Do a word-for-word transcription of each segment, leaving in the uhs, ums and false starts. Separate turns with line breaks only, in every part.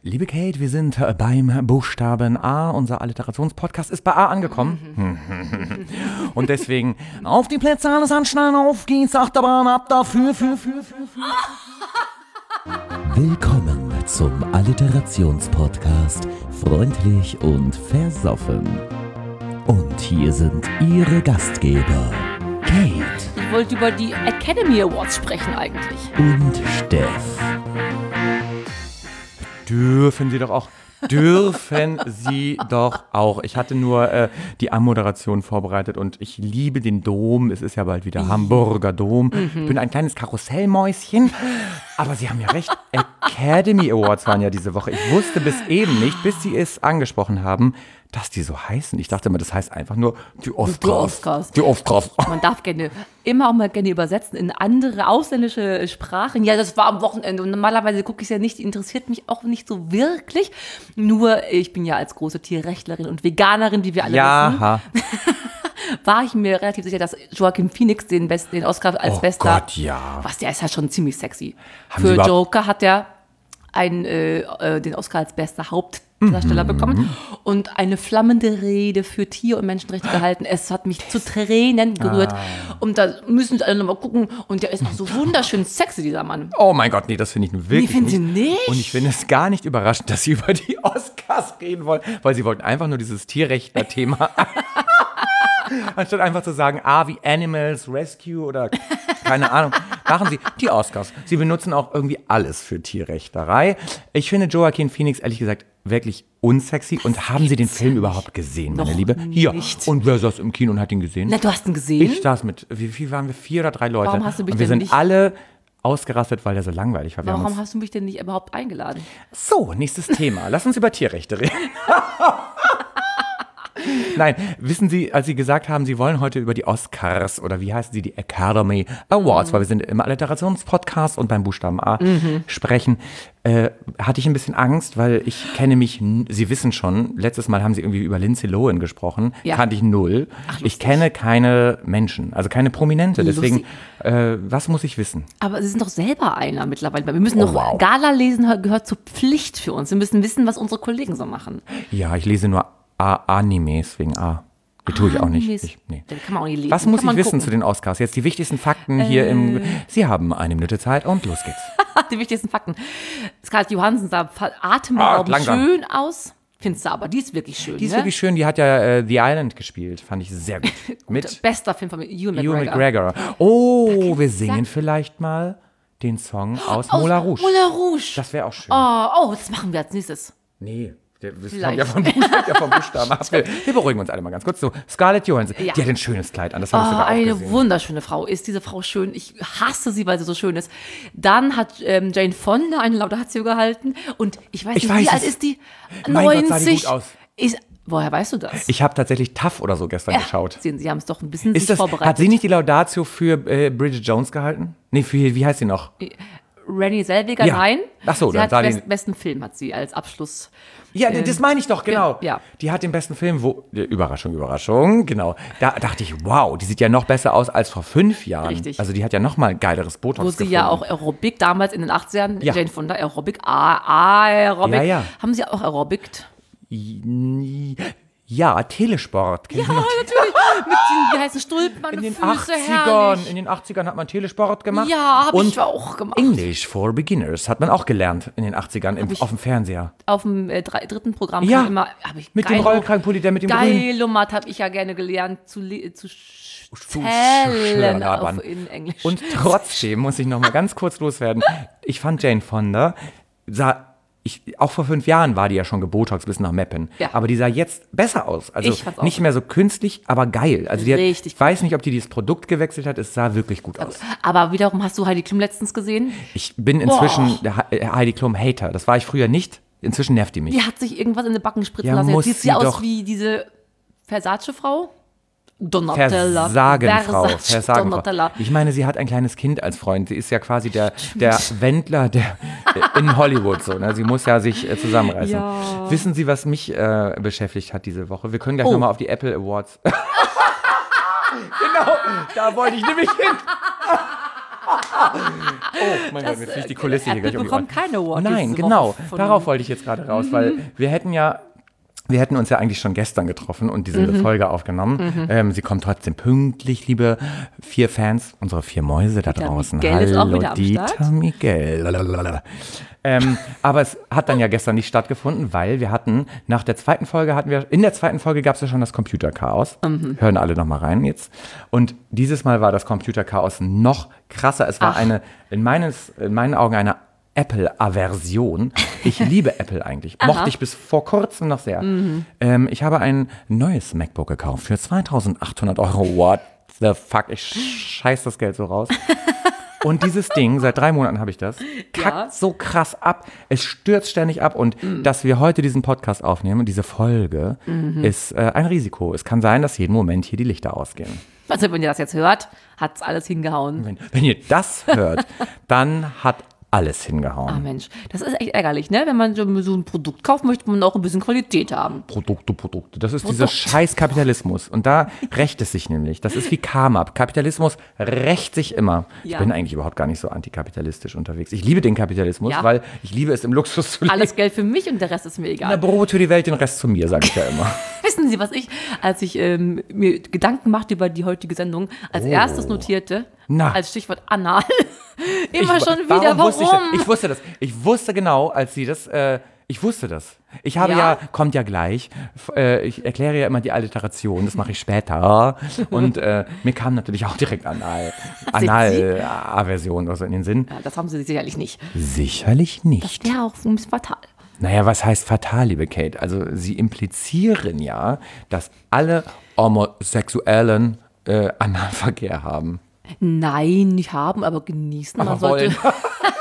Liebe Kate, wir sind beim Buchstaben A. Unser Alliterationspodcast ist bei A angekommen. Und deswegen auf die Plätze, alles anschnallen, auf geht's, Achterbahn ab dafür, für, für, für, für.
Willkommen zum Alliterationspodcast Freundlich und Versoffen. Und hier sind Ihre Gastgeber Kate.
Ich wollte über die Academy Awards sprechen eigentlich.
Und Steff.
Dürfen Sie doch auch. Dürfen Sie doch auch. Ich hatte nur äh, die Anmoderation vorbereitet und ich liebe den Dom. Es ist ja bald wieder Hamburger Dom. Mhm. Ich bin ein kleines Karussellmäuschen. Aber Sie haben ja recht. Academy Awards waren ja diese Woche. Ich wusste bis eben nicht, bis Sie es angesprochen haben, dass die so heißen. Ich dachte immer, das heißt einfach nur die Oscars. Die
Oscars.
Die Oscars.
Man darf gerne, immer auch mal gerne übersetzen in andere ausländische Sprachen. Ja, das war am Wochenende und normalerweise gucke ich es ja nicht, interessiert mich auch nicht so wirklich. Nur, ich bin ja als große Tierrechtlerin und Veganerin, wie wir alle
ja,
wissen, war ich mir relativ sicher, dass Joaquin Phoenix den, Best, den Oscar als
oh
bester,
Gott, ja.
was der ist ja schon ziemlich sexy.
Haben
Für
Sie
Joker hat er einen, äh, den Oscar als bester Hauptdarsteller mhm. bekommen und eine flammende Rede für Tier- und Menschenrechte gehalten. Es hat mich zu Tränen gerührt. Ah. Und da müssen Sie alle nochmal gucken. Und der ist auch so wunderschön sexy, dieser Mann.
Oh mein Gott, nee, das finde ich nun wirklich
nee, finden
nicht.
Sie nicht?
Und ich finde es gar nicht überraschend, dass Sie über die Oscars reden wollen, weil Sie wollten einfach nur dieses Tierrechtler-Thema anstatt einfach zu sagen, ah, wie Animals Rescue oder keine Ahnung, machen Sie die Oscars. Sie benutzen auch irgendwie alles für Tierrechterei. Ich finde Joaquin Phoenix, ehrlich gesagt, wirklich unsexy. Und das haben Sie den Film überhaupt gesehen, meine
Noch
Liebe? Hier.
Nicht.
Und wer saß im Kino und hat ihn gesehen?
Na, du hast ihn gesehen?
Ich saß mit, wie viel waren wir? Vier oder drei Leute.
Warum hast du mich
und wir
denn
sind
nicht
alle ausgerastet, weil der so langweilig war. Wir
Warum
haben uns
hast du mich denn nicht überhaupt eingeladen?
So, nächstes Thema. Lass uns über Tierrechte reden. Nein, wissen Sie, als Sie gesagt haben, Sie wollen heute über die Oscars oder wie heißen sie, die Academy Awards, mhm. weil wir sind im Alliterationspodcast und beim Buchstaben A mhm. sprechen, äh, hatte ich ein bisschen Angst, weil ich kenne mich, Sie wissen schon, letztes Mal haben Sie irgendwie über Lindsay Lohan gesprochen, ja. kannte ich null. Ach, ich kenne keine Menschen, also keine Prominente, deswegen, äh, was muss ich wissen?
Aber Sie sind doch selber einer mittlerweile, wir müssen
oh,
noch,
wow.
Gala lesen gehört zur Pflicht für uns, wir müssen wissen, was unsere Kollegen so machen.
Ja, ich lese nur A- Animes wegen A. Die tue ich auch nicht. Ich, nee.
Den kann man auch nicht lesen.
Was muss
kann
ich wissen
gucken.
zu den Oscars? Jetzt die wichtigsten Fakten äh. hier im... Sie haben eine Minute Zeit und los geht's.
Die wichtigsten Fakten. Scarlett Johansson sah atemberaubend ah, schön aus. Findest du aber, die ist wirklich schön.
Die ist
ne?
wirklich schön. Die hat ja äh, The Island gespielt. Fand ich sehr gut. Mit
bester Film von Ewan McGregor.
Ewan McGregor. Oh, wir singen vielleicht mal den Song aus, aus Moulin Rouge.
Moulin Rouge.
Das wäre auch schön.
Oh, oh, das machen wir als nächstes.
Nee. Der, das kommt ja vom Buchstaben, ja vom Buchstaben ab. Wir, wir beruhigen uns alle mal ganz kurz. So, Scarlett Johansson, ja. die hat ein schönes Kleid an. Das habe ich
oh,
sogar auch
eine
gesehen.
Wunderschöne Frau. Ist diese Frau schön? Ich hasse sie, weil sie so schön ist. Dann hat ähm, Jane Fonda eine Laudatio gehalten. Und ich weiß
ich
nicht,
weiß
wie
es.
alt ist die?
Mein
neunzig.
Gott, sah die gut aus.
Ist, woher weißt du das?
Ich habe tatsächlich Tough oder so gestern
ja.
geschaut.
Sehen Sie, haben es doch ein bisschen
ist
sich
das,
vorbereitet.
Hat sie nicht die Laudatio für äh, Bridget Jones gehalten? Nee, für, wie heißt sie noch?
Renée Zellweger,
ja.
nein.
Ach so,
sie
dann
hat
sah
den
die
besten Film hat sie als Abschluss.
Ja, ähm, das meine ich doch, genau.
Ja.
Die hat den besten Film, wo, Überraschung, Überraschung, genau. Da dachte ich, wow, die sieht ja noch besser aus als vor fünf Jahren.
Richtig.
Also die hat ja noch mal geileres Botox
Wo sie
gefunden.
ja auch Aerobic damals in den achtzigern,
ja.
Jane Fonda, Aerobic, ah, Aerobic.
Ja, ja.
Haben sie auch Aerobic?
Ja, Telesport.
Ja, natürlich. Mit den, wie heißen Stulpen,
in den
Füße,
achtzigern,
herrlich.
in den achtzigern hat man Telesport gemacht.
Ja, habe ich
und
auch gemacht.
English for Beginners hat man auch gelernt in den achtzigern im, auf dem Fernseher.
Auf dem äh, drei, dritten Programm
ja,
immer, hab ich
mit dem Rollkragenpulli, der mit dem grünen.
Geilomat habe ich ja gerne gelernt zu, zu zählen auf, in Englisch.
Und trotzdem muss ich noch mal ganz kurz loswerden. Ich fand Jane Fonda, sah Ich, auch vor fünf Jahren war die ja schon gebotox bis nach Meppen. Ja. Aber die sah jetzt besser aus. Also nicht mehr so künstlich, aber geil. Also die hat, ich weiß nicht, ob die dieses Produkt gewechselt hat. Es sah wirklich gut aus.
Aber wiederum, hast du Heidi Klum letztens gesehen?
Ich bin inzwischen Boah. der Heidi Klum Hater. Das war ich früher nicht. Inzwischen nervt die mich.
Die hat sich irgendwas in den Backen spritzen
ja,
lassen. Jetzt sieht sie, sie aus
doch.
wie diese Versace-Frau. Donatella.
Versagenfrau. Versagenfrau. Ich meine, sie hat ein kleines Kind als Freund. Sie ist ja quasi der, der Wendler der, in Hollywood. So, ne? Sie muss ja sich äh, zusammenreißen. Ja. Wissen Sie, was mich äh, beschäftigt hat diese Woche? Wir können gleich oh. nochmal auf die Apple Awards. Genau, da wollte ich nämlich hin. Oh mein Gott, mir fliegt die Kulisse hier
Apple
gleich um die
bekommt
Ohren.
keine Award
Nein,
diese
genau.
Woche von-
Darauf wollte ich jetzt gerade raus, weil wir hätten ja Wir hätten uns ja eigentlich schon gestern getroffen und diese
Mhm.
Folge aufgenommen. Ähm, sie kommt trotzdem pünktlich, liebe vier Fans, unsere vier Mäuse da
Dieter
draußen.
Miguel ist auch
Hallo,
wieder am
Dieter
Start.
Miguel. Lalalala. Ähm, aber es hat dann ja gestern nicht stattgefunden, weil wir hatten, nach der zweiten Folge hatten wir, in der zweiten Folge gab es ja schon das Computerchaos.
Mhm.
Hören alle nochmal rein jetzt. Und dieses Mal war das Computerchaos noch krasser. Es war
Ach.
eine, in, meines, in meinen Augen eine Apple-Aversion. Ich liebe Apple eigentlich. Mochte ich bis vor kurzem noch sehr.
Mhm.
Ähm, ich habe ein neues MacBook gekauft für zweitausendachthundert Euro. What the fuck? Ich scheiß das Geld so raus. Und dieses Ding, seit drei Monaten habe ich das, kackt
Ja.
so krass ab. Es stürzt ständig ab. Und dass wir heute diesen Podcast aufnehmen, diese Folge, ist äh, ein Risiko. Es kann sein, dass jeden Moment hier die Lichter ausgehen.
Also wenn ihr das jetzt hört, hat es alles hingehauen.
Wenn, wenn ihr das hört, dann hat alles hingehauen.
Ah Mensch, das ist echt ärgerlich, ne? Wenn man so so ein Produkt kauft, möchte man auch ein bisschen Qualität haben.
Produkte, Produkte. Das ist dieser scheiß Kapitalismus. Und da rächt es sich nämlich. Das ist wie Karma. Kapitalismus rächt sich immer. Ich
Ja.
bin eigentlich überhaupt gar nicht so antikapitalistisch unterwegs. Ich liebe den Kapitalismus,
Ja.
weil ich liebe es, im Luxus zu leben.
Alles Geld für mich und der Rest ist mir
Na,
egal.
Brot für die Welt, den Rest zu mir, sage ich ja immer.
Wissen Sie, was ich, als ich ähm, mir Gedanken machte über die heutige Sendung, als erstes notierte,
Oh. Na.
als Stichwort anal, immer
Ich-
schon wieder, warum?
Wusste ich, das? ich wusste das. Ich wusste genau, als sie das, äh, ich wusste das. Ich habe ja,
Ja?
kommt ja gleich, f- äh, ich erkläre ja immer die Alliteration, das mache ich später. Und äh, mir kam natürlich auch direkt Anal, Anal-Aversion oder so in den Sinn.
Ja, das haben Sie sicherlich nicht.
Sicherlich nicht.
Ja, auch ein bisschen fatal.
Naja, was heißt fatal, liebe Kate? Also sie implizieren ja, dass alle Homosexuellen äh, Analverkehr haben.
Nein, nicht haben, aber genießen. Man
Aber
sollte,
wollen.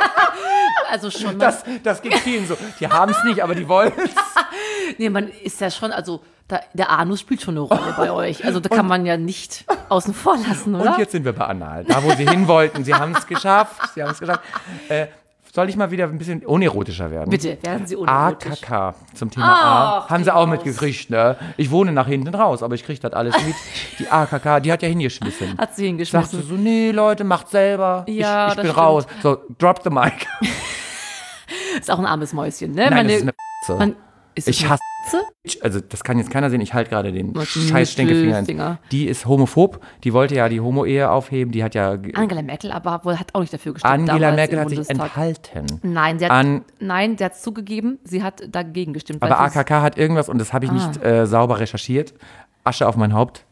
also schon, man,
Das, das geht vielen so. Die haben es nicht, aber die wollen es.
nee, man ist ja schon, also da, der Anus spielt schon eine Rolle bei euch. Also da kann man ja nicht außen vor lassen, oder?
Und jetzt sind wir bei Anal. Da, wo sie hin wollten. Sie haben es geschafft. Sie haben es geschafft. Äh, soll ich mal wieder ein bisschen unerotischer werden?
Bitte, werden Sie
A
unerotisch.
K K zum Thema A.
Ach,
Haben sie auch
Klaus.
mitgekriegt, ne? Ich wohne nach hinten raus, aber ich kriege das alles mit. Die A K K, die hat ja hingeschmissen.
Hat sie
Sagte
hingeschmissen.
so, nee, Leute, macht selber.
Ja,
ich ich
das
bin
stimmt.
raus. So, drop the mic.
Ist auch ein armes Mäuschen, ne?
Nein,
Meine-
das ist eine P***e.
man, ist das
Ich
eine
hasse,
P***e?
also das kann jetzt keiner sehen, ich halte gerade den
Was ein
scheiß Stinkefinger. ins-
Mittelfinger.
Die ist homophob, die wollte ja die Homo-Ehe aufheben, die hat ja...
Angela Merkel aber wohl hat auch nicht dafür gestimmt.
Angela
damals
Merkel
im
hat sich
Bundestag.
enthalten.
Nein, sie hat,
An-
nein, sie hat es zugegeben, sie hat dagegen gestimmt. weil
Aber
sie
A K K hat irgendwas, und das habe ich nicht äh, sauber recherchiert. Asche auf mein Haupt.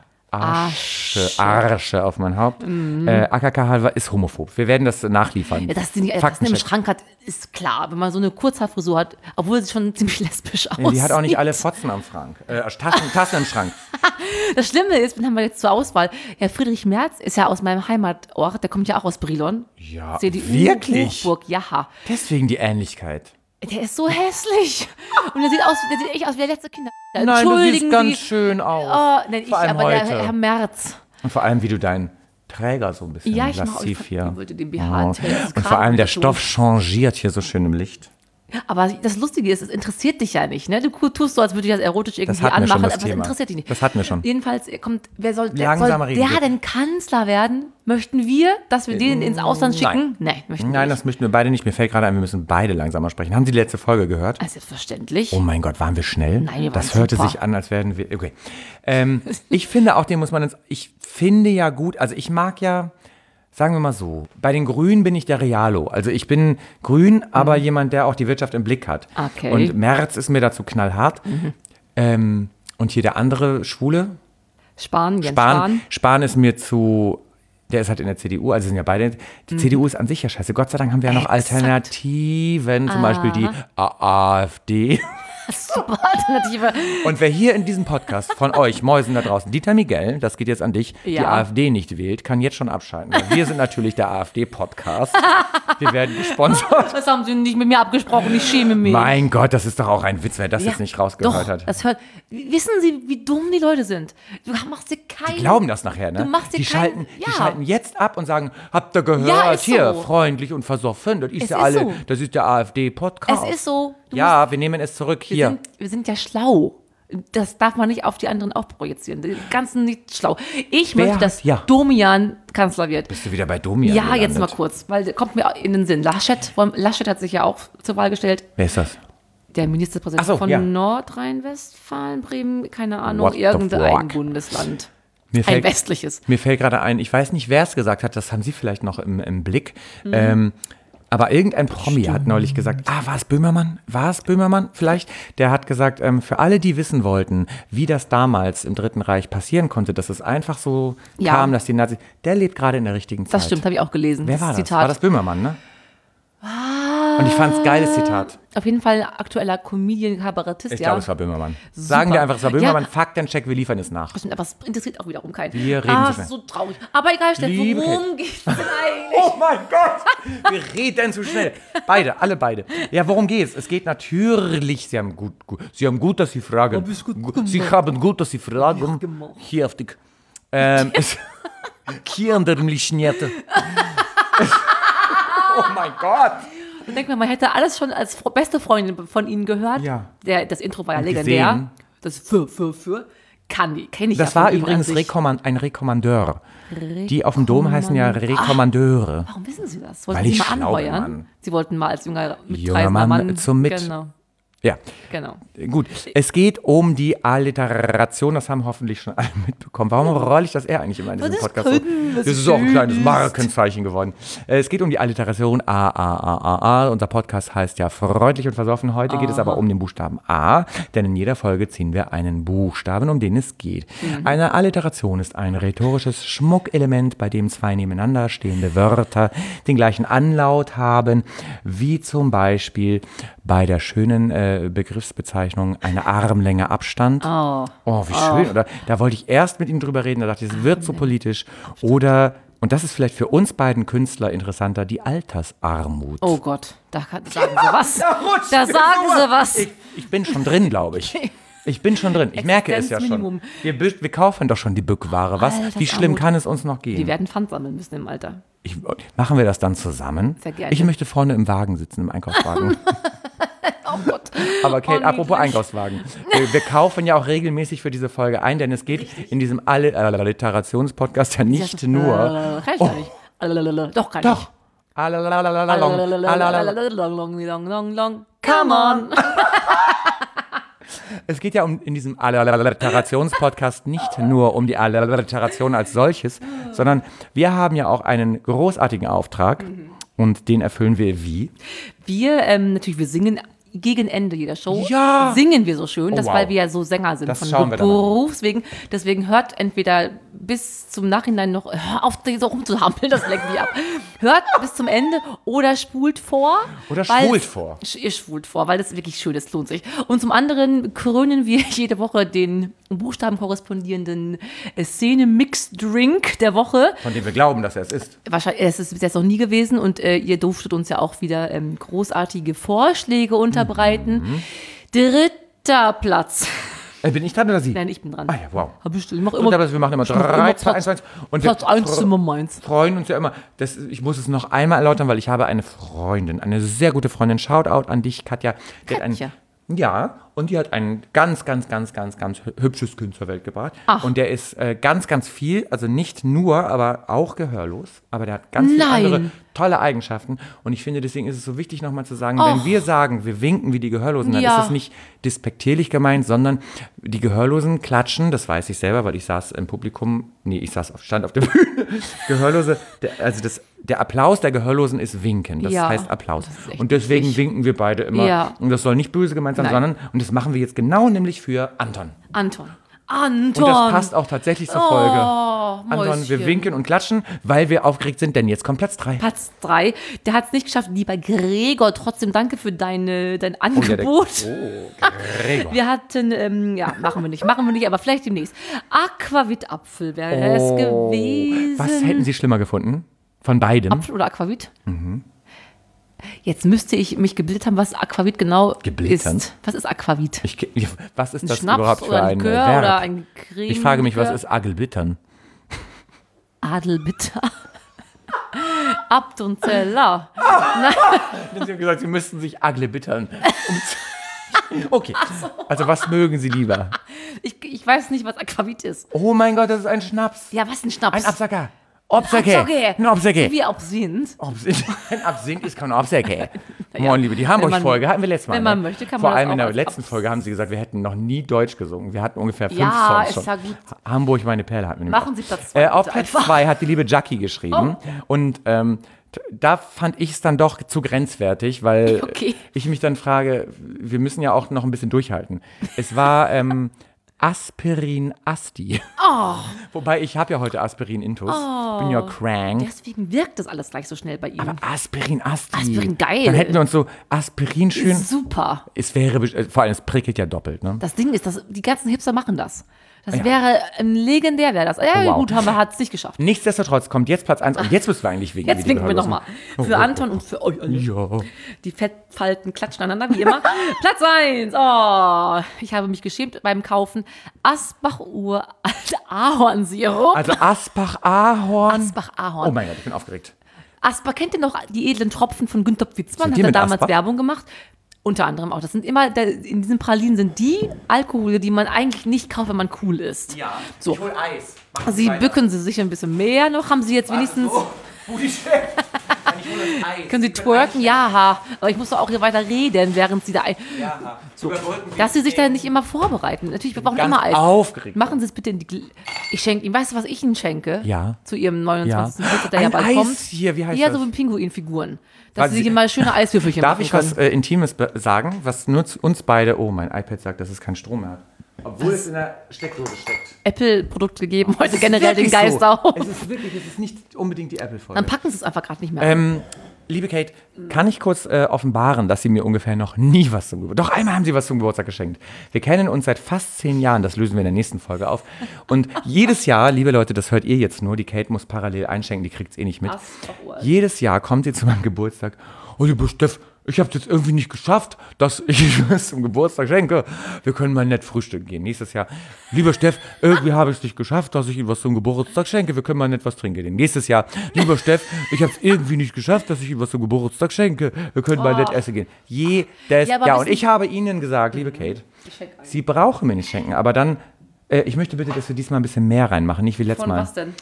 Asche, Arsche auf mein Haupt. Äh, A K K hat- ist homophob. Wir werden das nachliefern.
Ja, dass sie nicht Tassen im
Faktencheck.
Schrank hat, ist klar. Wenn man so eine Kurzhaarfrisur hat, obwohl sie schon ziemlich lesbisch aussieht.
Nee, die hat auch nicht alle Fotzen am Schrank. Äh, Tassen, Tassen im Schrank.
Das Schlimme ist, wen haben wir jetzt zur Auswahl? Herr Friedrich Merz ist ja aus meinem Heimatort, der kommt ja auch aus Brilon.
Ja,
C D U
wirklich?
Hochburg, ja.
Deswegen die Ähnlichkeit.
Der ist so hässlich. Und der sieht aus, der sieht echt aus wie der letzte Kinder.
Nein, du
Entschuldigen
siehst ganz
Sie.
schön aus.
Oh, nein, ich,
Vor allem
aber der
heute.
Herr Merz.
Und vor allem, wie du deinen Träger so ein bisschen
Ja, ich mach-
lasziv
ich
hier.
wollte den B H
Oh.
trägen, das ist
Und vor allem der
Kragen-
Stoff changiert hier so schön im Licht.
Aber das Lustige ist, es interessiert dich ja nicht. Ne? Du tust so, als würde ich das erotisch irgendwie
hatten wir schon,
anmachen,
das
aber es
Thema.
interessiert dich nicht.
Das hatten wir schon.
Jedenfalls kommt, wer soll, der,
Langsamer
soll
reden
der
wir.
denn Kanzler werden? Möchten wir, dass wir den ins Ausland schicken? Nein, möchten wir
Nein,
nicht.
das möchten wir beide nicht. Mir fällt gerade ein, wir müssen beide langsamer sprechen. Haben Sie die letzte Folge gehört?
Also selbstverständlich.
Oh mein Gott, waren wir schnell?
Nein, wir waren
Das hörte
super.
sich an, als wären wir. Okay. Ähm, ich finde auch, den muss man ins. Ich finde ja gut, also ich mag ja, sagen wir mal so, bei den Grünen bin ich der Realo. Also ich bin grün, aber jemand, der auch die Wirtschaft im Blick hat.
Okay.
Und Merz ist mir dazu knallhart. Ähm, und hier der andere Schwule,
Spahn, Jens
Spahn.
Spahn.
Spahn ist mir zu. Der ist halt in der C D U, also sind ja beide. Die C D U ist an sich ja scheiße. Gott sei Dank haben wir ja noch
Mhm. Exakt.
Alternativen, zum Beispiel die A F D.
Super Alternative.
Und wer hier in diesem Podcast von euch, Mäusen da draußen, Dieter Miguel, das geht jetzt an dich, die
Ja.
AfD nicht wählt, kann jetzt schon abschalten. Weil wir sind natürlich der AfD-Podcast. Wir werden gesponsert.
Das haben sie nicht mit mir abgesprochen, ich schäme mich.
Mein Gott, das ist doch auch ein Witz, wer das
Ja,
jetzt nicht rausgehört
doch,
hat.
Das hört. Wissen Sie, wie dumm die Leute sind? Du machst dir keinen.
Die glauben das nachher, ne?
Du machst dir
die,
keinen-
schalten,
ja.
die schalten jetzt ab und sagen, habt ihr gehört,
Ja, ist
hier,
so.
freundlich und versoffen, das ist
Es
ja
ist
alle,
so.
das ist der AfD-Podcast.
Es ist so. Du
Ja, wir nehmen es zurück
musst, wir,
hier.
sind, wir sind ja schlau. Das darf man nicht auf die anderen auch projizieren. Die ganzen nicht schlau. Ich
Wer
möchte, dass
hat- ja.
Domian Kanzler wird.
Bist du wieder bei Domian
Ja,
gelandet?
jetzt mal kurz, weil kommt mir in den Sinn. Laschet, Laschet hat sich ja auch zur Wahl gestellt.
Wer ist das?
Der Ministerpräsident
Ach so,
von
ja.
Nordrhein-Westfalen, Bremen, keine Ahnung,
What the
irgendein
fuck?
Bundesland.
Mir
Ein
fällt,
westliches.
mir fällt gerade ein, ich weiß nicht, wer es gesagt hat, das haben Sie vielleicht noch im, im Blick.
Mhm.
Ähm, aber irgendein Promi hat neulich gesagt, ah, war es Böhmermann? War es Böhmermann vielleicht? Der hat gesagt, ähm, für alle, die wissen wollten, wie das damals im Dritten Reich passieren konnte, dass es einfach so
Ja.
kam, dass die Nazis, der lebt gerade in der richtigen Zeit.
Das stimmt, habe ich auch gelesen.
Wer war das?
Zitat.
War das Böhmermann, ne? Und ich fand's geiles Zitat.
Auf jeden Fall aktueller Comedian, Kabarettist,
Ich
ja.
glaube, es war Böhmermann. Sagen wir einfach, es war
Ja.
Böhmermann. Faktencheck, wir liefern es nach.
Stimmt, aber es interessiert auch wiederum keinen.
Wir reden
ah,
zu
es
schnell.
ist so traurig. Aber egal, Steff,
Liebe
worum geht es denn eigentlich?
Oh mein Gott, wir reden zu schnell. Beide, alle beide. Ja, worum geht's? Es geht natürlich, Sie haben gut, gut Sie haben gut, dass Sie fragen.
Hab ich gut
Gut, Sie haben gut, dass Sie fragen.
gemacht.
Hier auf die, ähm, es, hier an der Milchschnitte. Oh mein Gott.
Und denk mal, man hätte alles schon als fro- beste Freundin von ihnen gehört.
Ja.
Der, das Intro war ja
Und
legendär.
gesehen.
Das für, für, für. Kann die, kenne ich
Das
ja
war
von ihnen
übrigens
an sich.
Rekommand, ein Rekommandeur. Die auf dem Dom heißen ja Rekommandeure.
Warum wissen Sie das? Wollten
Weil
Sie
ich
mal
schlau bin,
anheuern?
Mann.
Sie wollten mal als junger,
Junger
mitreisender
Mann
Mann.
zum Mit-
Genau,
Ja,
genau.
gut. Es geht um die Alliteration, das haben hoffentlich schon alle mitbekommen. Warum rolle ich das eher eigentlich immer in diesem
das
Podcast? So?
können wir
Das ist auch ein
süß.
kleines Markenzeichen geworden. Äh, Es geht um die Alliteration A, A, A, A, A. Unser Podcast heißt ja freundlich und versoffen. Heute geht es aber um den Buchstaben A, denn in jeder Folge ziehen wir einen Buchstaben, um den es geht.
Mhm.
Eine Alliteration ist ein rhetorisches Schmuckelement, bei dem zwei nebeneinander stehende Wörter den gleichen Anlaut haben, wie zum Beispiel bei der schönen äh, Begriffsbezeichnung eine Armlänge Abstand.
Oh.
Oh, wie schön, oder? Da wollte ich erst mit Ihnen drüber reden, da dachte ich, es wird so politisch. Oder, und das ist vielleicht für uns beiden Künstler interessanter, die Altersarmut.
Oh Gott, da kann, sagen Sie was. Da sagen Sie was.
Ich, ich bin schon drin, glaube ich. Ich bin schon drin. Ich merke es ja schon.
Existenzminimum.
Wir, bü- wir kaufen doch schon die Bückware. Was?
Altersarmut.
Wie schlimm kann es uns noch
Die
gehen?
werden Pfand sammeln müssen im Alter.
Ich, machen wir das dann zusammen?
Sehr gerne.
Ich möchte vorne im Wagen sitzen, im Einkaufswagen.
Oh Gott.
Aber Kate,
Oh,
apropos
niedlich.
Einkaufswagen. Wir, wir kaufen ja auch regelmäßig für diese Folge ein, denn es geht in diesem Alliterationspodcast ja nicht nur.
Äh, kann ich gar nicht. Alalala. Doch, kann
Doch.
ich.
Alalalalalalalong, alalala.
Long, long, long, long. Come on.
Es geht ja um in diesem Alliterationspodcast nicht nur um die Alliteration als solches, sondern wir haben ja auch einen großartigen Auftrag und den erfüllen wir wie?
Wir, ähm, natürlich, wir singen gegen Ende jeder Show.
Ja.
Singen wir so schön,
Oh,
das,
wow.
weil wir ja so Sänger sind
Das
von
schauen wir dann
Berufswegen. Deswegen hört entweder bis zum Nachhinein noch, hör auf, so rumzuhampeln, das lenkt mich ab. Hört bis zum Ende oder spult vor.
Oder
weil-
schwult vor.
Sch- Ihr schwult vor, weil das wirklich schön ist, lohnt sich. Und zum anderen krönen wir jede Woche den Buchstaben korrespondierenden äh, Szene-Mix-Drink der Woche.
Von dem wir glauben, dass er es ist.
Wahrscheinlich, es ist bis jetzt noch nie gewesen und äh, ihr durftet uns ja auch wieder ähm, großartige Vorschläge unterbreiten.
Mhm.
Dritter Platz.
Äh, bin ich dran oder Sie?
Nein, ich bin dran.
Ah ja, wow.
Hab ich, ich mach
Und
immer,
aber wir machen immer
ich mach immer
drei, zwei,
Platz-
eins, eins. Und wir
Platz eins ist
fre-
immer meins.
freuen uns ja immer. Das, ich muss es noch einmal erläutern, weil ich habe eine Freundin, eine sehr gute Freundin. Shoutout an dich, Katja. Die hat
Katja.
ein, ja, und die hat ein ganz, ganz, ganz, ganz, ganz hübsches Kind zur Welt gebracht.
Ach.
Und der ist äh, ganz, ganz viel, also nicht nur, aber auch gehörlos. Aber der hat ganz viele
Nein.
andere tolle Eigenschaften. Und ich finde, deswegen ist es so wichtig, nochmal zu sagen, wenn wir sagen, wir winken wie die Gehörlosen, dann
Ja.
ist es nicht despektierlich gemeint, sondern die Gehörlosen klatschen, das weiß ich selber, weil ich saß im Publikum, nee, ich saß auf, stand auf der Bühne. Gehörlose, der, also das, der Applaus der Gehörlosen ist winken, das
Ja,
heißt Applaus.
das ist echt
Und deswegen
wichtig.
winken wir beide immer.
Ja.
Und das soll nicht böse gemeint sein,
Nein.
sondern, und das machen wir jetzt genau nämlich für Anton.
Anton. Anton.
Und das passt auch tatsächlich zur Folge.
Oh,
Anton, wir
Mäuschen.
winken und klatschen, weil wir aufgeregt sind, denn jetzt kommt Platz drei.
Platz drei. Der hat es nicht geschafft. Lieber Gregor, trotzdem danke für deine, dein
Oh, ja, der-
Angebot.
Oh, Gregor.
Wir hatten, ähm, ja, machen wir nicht, machen wir nicht, aber vielleicht demnächst. Aquavit-Apfel wäre es gewesen.
Oh. Was hätten Sie schlimmer gefunden? Von beidem?
Apfel oder Aquavit? Jetzt müsste ich mich gebildet haben, was Aquavit genau
Geblittern?
ist. Was ist Aquavit?
Ich, ke- was ist
Ein
das
Schnaps
überhaupt für
oder ein
ein
Likör
Verb?
oder ein Creme?
Ich frage mich, was
Likör?
ist Agelbittern?
Adelbitter. Abt und Zeller.
Sie haben gesagt, Sie müssten sich Agelbittern. Um Okay, also was mögen Sie lieber?
Ich, ich weiß nicht, was Aquavit ist.
Oh mein Gott, das ist ein Schnaps.
Ja, was ist ein Schnaps?
Ein Absacker. Obsacke.
Absacke.
Ein Obsacke.
Wie Absinth.
Obsinth. Ein Absinth ist kein Obsacke. Moin, Liebe, die Hamburg-Folge hatten wir letztes Mal.
Wenn man
ne?
möchte, kann
Vor
man das
allem in
auch
der
als
letzten
Abs-
Folge haben sie gesagt, wir hätten noch nie Deutsch gesungen. Wir hatten ungefähr fünf
Ja,
Songs
ist
schon.
ja gut.
Hamburg, meine Perle hatten wir nämlich
Machen
auch.
Sie Platz zwei,
Äh, auf
bitte
Platz
einfach.
zwei hat die liebe Jackie geschrieben.
Oh.
Und ähm, t- da fand ich es dann doch zu grenzwertig, weil
Okay.
ich mich dann frage, wir müssen ja auch noch ein bisschen durchhalten. Es war ähm, Aspirin Asti.
Oh,
Wobei ich habe ja heute Aspirin Intus. Bin ja crank.
deswegen wirkt das alles gleich so schnell bei Ihnen.
Aber Aspirin Asti.
Aspirin, geil.
Dann hätten wir uns so Aspirin schön.
Ist super.
Es wäre, best- äh, vor allem, es prickelt ja doppelt, ne?
Das Ding ist, dass die ganzen Hipster machen das. Das wäre ähm, legendär, wäre das. Ja,
Oh, wow.
gut, haben wir, hat es nicht geschafft.
Nichtsdestotrotz kommt jetzt Platz eins und jetzt müssen wir eigentlich winken.
Jetzt
wie die
winken wir
Gehörlosen.
nochmal. Für Anton und für euch alle.
Ja.
Die Fettfalten klatschen aneinander, wie immer. Platz eins. Oh, ich habe mich geschämt beim Kaufen. Asbach-Uhr Ahornsirup.
Also Asbach Ahorn.
Asbach-Ahorn.
Oh mein Gott, ich bin aufgeregt.
Asbach, kennt ihr noch die edlen Tropfen von Günter Pfitzmann?
Sind
Hat
die
er
mit
damals
Asbach?
Werbung gemacht. Unter anderem auch. Das sind immer, da- in diesen Pralinen sind die Alkohole, die man eigentlich nicht kauft, wenn man cool ist.
Ja,
So.
ich hol Eis. Mach
Sie
weiter.
bücken sie sich ein bisschen mehr noch. Haben Sie jetzt wenigstens,
So, wo die steht. Nein, ich hol das Eis.
können Sie twerken? Ja, aber ich muss doch auch hier weiter reden, während Sie da, ein-
Ja, so.
dass Sie sich da nicht immer vorbereiten. Natürlich, wir brauchen
ganz
immer Eis.
aufgeregt.
Machen Sie es bitte in die, Gl- ich schenke Ihnen, weißt du, was ich Ihnen schenke?
Ja.
Zu Ihrem neunundzwanzigsten
Ja.
Geburtstag, der ja
Ein
bald
Eis
kommt.
hier, wie heißt
ja,
das?
so wie Pinguinfiguren. Dass
Was-
Sie sich mal schöne Eiswürfelchen
Darf
machen
ich
können.
was äh, Intimes be- sagen, was nur zu uns beide, oh, mein iPad sagt, dass es keinen Strom mehr hat. Obwohl es in der Steckdose steckt.
Apple-Produkte geben heute
Es ist
generell den
wirklich
Geist
so.
auf.
Es ist wirklich, es ist nicht unbedingt die Apple-Folge.
Dann packen Sie es einfach gerade nicht mehr.
Ähm, liebe Kate, kann ich kurz äh, offenbaren, dass Sie mir ungefähr noch nie was zum Geburtstag... Doch, einmal haben Sie was zum Geburtstag geschenkt. Wir kennen uns seit fast zehn Jahren, das lösen wir in der nächsten Folge auf. Und jedes Jahr, liebe Leute, das hört ihr jetzt nur, die Kate muss parallel einschenken, die kriegt es eh nicht mit.
Asbach-Uhr.
Jedes Jahr kommt sie zu meinem Geburtstag. Oh, lieber Steff, ich habe jetzt irgendwie nicht geschafft, dass ich was zum Geburtstag schenke. Wir können mal nett frühstücken gehen. Nächstes Jahr, lieber Steff, irgendwie habe ich es nicht geschafft, dass ich Ihnen was zum Geburtstag schenke. Wir können mal nett was trinken gehen. Nächstes Jahr, lieber Steff, ich habe es irgendwie nicht geschafft, dass ich Ihnen was zum Geburtstag schenke. Wir können mal nett essen gehen. Jedes
Ja, aber
Jahr. Und
wissen-
ich habe Ihnen gesagt, liebe Kate,
Ich schenke einen.
Sie brauchen mir nicht schenken, aber dann, äh, ich möchte bitte, dass wir diesmal ein bisschen mehr reinmachen, nicht wie letztes
Von
Mal.
was denn?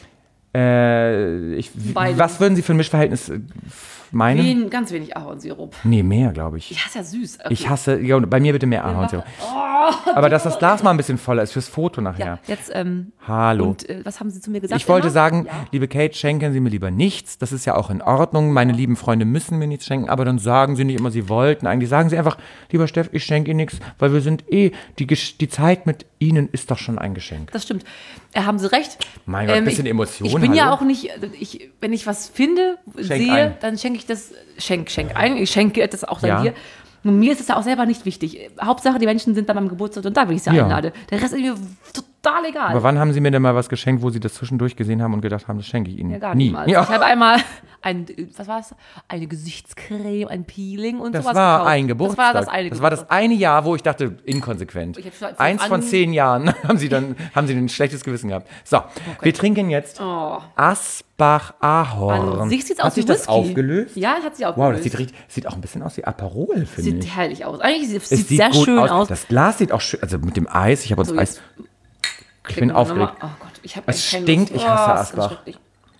Äh, ich,
Beide.
was würden Sie für ein Mischverhältnis äh, meinen?
Wen, ganz wenig Ahornsirup.
Nee, mehr, glaube ich.
Ja, ist ja süß. Okay.
Ich hasse, ja, bei mir bitte mehr Ahornsirup. Aber dass das Glas mal ein bisschen voller ist fürs Foto nachher.
Ja, jetzt, ähm,
Hallo.
und äh, was haben Sie zu mir gesagt?
Ich wollte
immer?
sagen,
Ja.
liebe Kate, schenken Sie mir lieber nichts. Das ist ja auch in Ordnung. Meine lieben Freunde müssen mir nichts schenken, aber dann sagen Sie nicht immer, Sie wollten. Eigentlich sagen Sie einfach, lieber Steff, ich schenke Ihnen nichts, weil wir sind eh, die, Gesch- die Zeit mit Ihnen ist doch schon ein Geschenk.
Das stimmt. Äh, haben Sie recht.
Mein Gott, bisschen
ich,
Emotion,
Ich bin ja
hallo?
auch nicht, ich, wenn ich was finde,
Schenk
sehe,
ein.
dann schenke ich das, schenk, schenk ein. Ich schenke das auch dann
Ja.
dir. Und mir ist es ja auch selber nicht wichtig. Hauptsache, die Menschen sind dann beim Geburtstag und da will ich sie
Ja.
einlade. Der Rest ist mir total egal.
Aber wann haben Sie mir denn mal was geschenkt, wo Sie das zwischendurch gesehen haben und gedacht haben, das schenke ich Ihnen?
Ja, gar
Nie.
niemals.
Ja.
Ich habe einmal ein, was war es? Eine Gesichtscreme, ein Peeling und
Das
sowas
war
gekauft.
ein Geburtstag.
Das war das eine
Das war das eine Jahr, wo ich dachte, inkonsequent.
Ich hab schon-
Eins von
an-
zehn Jahren haben sie dann haben sie ein schlechtes Gewissen gehabt. So, wir trinken jetzt
Oh.
Asbach Ahorn.
An sich sieht es
Hat
aus wie
sich das
Whisky.
aufgelöst?
Ja, hat sich
Wow,
aufgelöst.
das sieht, richtig, sieht auch ein bisschen aus wie Aperol, finde
Sieht
ich.
herrlich aus. Eigentlich sieht es
Es
sieht sehr
gut
schön aus.
Das Glas sieht auch schön, also mit dem Eis, ich habe uns
So,
Eis,
jetzt
ich
klicken
bin
wir
aufgeregt.
nochmal. Oh Gott, ich habe
Es stinkt, ich hasse
oh, ist ganz
Asbach.
schrecklich.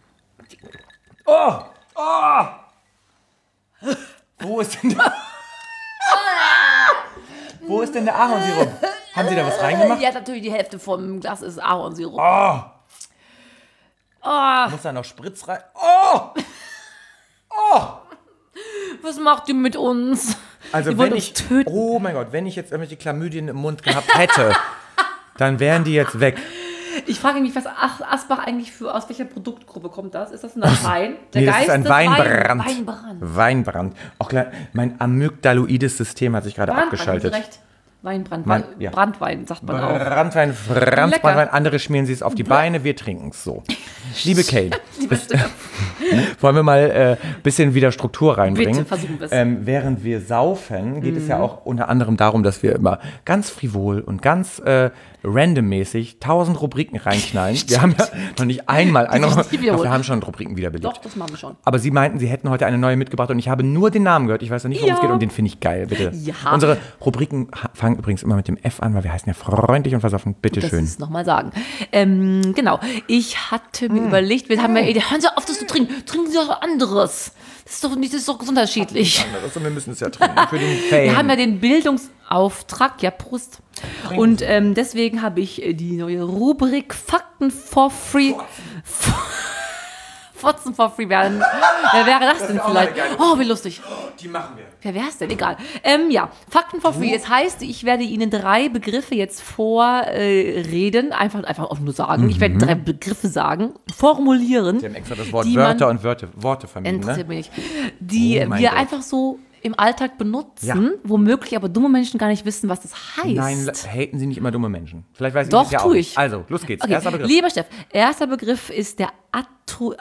Oh, oh. Wo ist denn der, wo ist denn der Ahornsirup? Haben Sie da was reingemacht?
Ja, natürlich, die Hälfte vom Glas ist Ahornsirup.
Oh.
Oh,
Muss da noch Spritz rein? Oh!
was macht ihr mit uns?
Also
Ihr wollt
wenn
uns
ich,
töten.
oh mein Gott, wenn ich jetzt irgendwelche Chlamydien im Mund gehabt hätte, dann wären die jetzt weg.
Ich frage mich, was Ach- Asbach eigentlich für, aus welcher Produktgruppe kommt das? Ist das ein Wein? Der
Nee, das ist ein
des
Weinbrand.
Wein, Weinbrand.
Weinbrand. Auch klar, mein amygdaloides System hat sich gerade
Weinbrand,
abgeschaltet.
haben Sie recht. Weinbrand,
Man-
Wein,
ja.
Brandwein, sagt man auch.
Brandwein, Franz
Lecker.
Brandwein, andere schmieren sie es auf die Beine, wir trinken es so. Liebe Kate, wollen wir mal ein äh, bisschen wieder Struktur reinbringen?
Bitte, versuchen wir es.
Ähm, während wir saufen, geht es ja auch unter anderem darum, dass wir immer ganz frivol und ganz äh, randommäßig tausend Rubriken reinknallen. Wir haben ja noch nicht einmal eine,
sich nicht wiederholen.
Doch, wir haben schon Rubriken wiederbelebt.
Doch, das machen wir schon.
Aber Sie meinten, Sie hätten heute eine neue mitgebracht und ich habe nur den Namen gehört. Ich weiß noch nicht, worum
Ja.
es geht und den finde ich geil, bitte.
Ja.
Unsere Rubriken ha- fangen übrigens immer mit dem F an, weil wir heißen ja freundlich und versoffen. Bitte
Das
schön.
ist nochmal sagen. Ähm, genau. Ich hatte mir überlegt, wir haben ja, ey, hören Sie auf, das zu trinken. Trinken Sie doch was anderes. Das ist doch nicht, das ist doch gesundheitsschädlich.
Wir müssen es ja trinken für den Fame.
Wir haben ja den Bildungsauftrag, ja, Prost. Und ähm, deswegen habe ich äh, die neue Rubrik Fakten for Free. Fotzen for Free werden. Wer wäre das denn
auch
vielleicht?
eine geile-
Oh, wie lustig.
Die machen wir.
Wer wäre es denn? Egal. Ähm, ja, Fakten for Free. Es heißt, ich werde Ihnen drei Begriffe jetzt vorreden. Äh, reden. einfach, einfach auch nur sagen. Ich werde drei Begriffe sagen, formulieren.
Sie haben extra das Wort
die
Wörter
man-
und Wörter, Worte vermieden,
Interessiert
ne?
mich nicht. Die
Oh mein
wir
Gott.
einfach so im Alltag benutzen,
Ja.
womöglich aber dumme Menschen gar nicht wissen, was das heißt.
Nein, la- haten Sie nicht immer dumme Menschen. Vielleicht weiß ich
Doch,
das ja
tue
auch
ich.
nicht. Also, los geht's.
Okay,
Erster Begriff.
lieber Steff, erster Begriff ist der Atru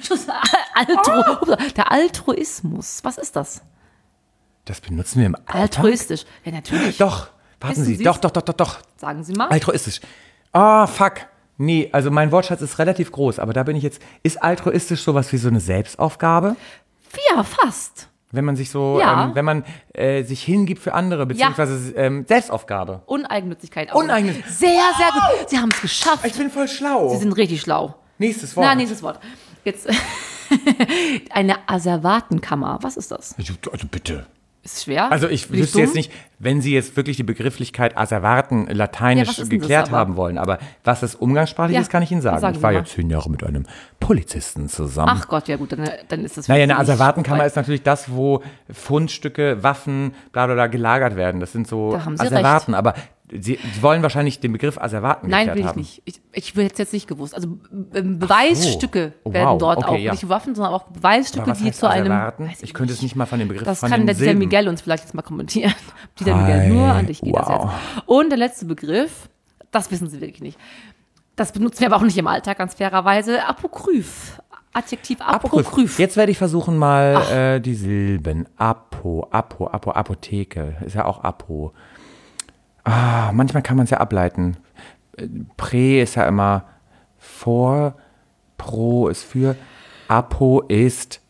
Altru der Altruismus. Was ist das?
Das benutzen wir im Alltag?
Altruistisch. Ja, natürlich.
Doch, warten
Wissen
Sie.
Sie's?
Doch, doch, doch, doch, doch.
Sagen Sie mal.
Altruistisch. Ah, fuck. Nee, also mein Wortschatz ist relativ groß, aber da bin ich jetzt. Ist altruistisch sowas wie so eine Selbstaufgabe?
Ja, fast.
Wenn man sich so,
Ja.
ähm, wenn man äh, sich hingibt für andere, beziehungsweise ähm, Selbstaufgabe.
Uneigennützigkeit. auch.
Uneigennützig-
Sehr, sehr gut. Sie haben es geschafft.
Ich bin voll schlau.
Sie sind richtig schlau.
Nächstes Wort.
Na, nächstes Wort. Jetzt eine Asservatenkammer. Was ist das?
Also, also bitte.
Ist schwer?
Also ich
Bin
wüsste
dumm?
jetzt nicht, wenn Sie jetzt wirklich die Begrifflichkeit Asservaten lateinisch
Ja, was ist denn das
geklärt
aber?
haben wollen, aber was das umgangssprachlich
Ja,
ist, kann ich Ihnen sagen.
sagen
Ich
Sie
war
mal.
ja zehn Jahre mit einem Polizisten zusammen.
Ach Gott, ja gut, dann, dann ist das
Naja, eine
wirklich
Asservatenkammer
vorbei.
ist natürlich das, wo Fundstücke, Waffen, bla bla bla gelagert werden. Das sind so
Da haben Sie
Asservaten. Aber Sie, Sie wollen wahrscheinlich den Begriff Asservaten
Nein,
geklärt
will ich
haben.
nicht. Ich, ich will jetzt nicht gewusst. Also ähm, Beweisstücke
Oh,
werden
wow.
dort
Okay,
auch,
ja.
nicht Waffen, sondern auch Beweisstücke,
Aber was
die
heißt
zu einem...
Asservaten?
Weiß
Ich könnte es nicht mal von dem Begriff
Das
von
kann
den
der Dieter
Silben.
Miguel uns vielleicht jetzt mal kommentieren. Dieter Miguel, nur an dich geht das
wow.
jetzt. Und der letzte Begriff, das wissen Sie wirklich nicht. Das benutzen wir aber auch nicht im Alltag, ganz fairerweise. Apokryph. Adjektiv Apokryph.
Jetzt werde ich versuchen mal äh, die Silben. Apo, Apo, Apo, Apotheke. Ist ja auch Apo. Ah, manchmal kann man es ja ableiten. Äh, Prä ist ja immer vor, Pro ist für, Apo ist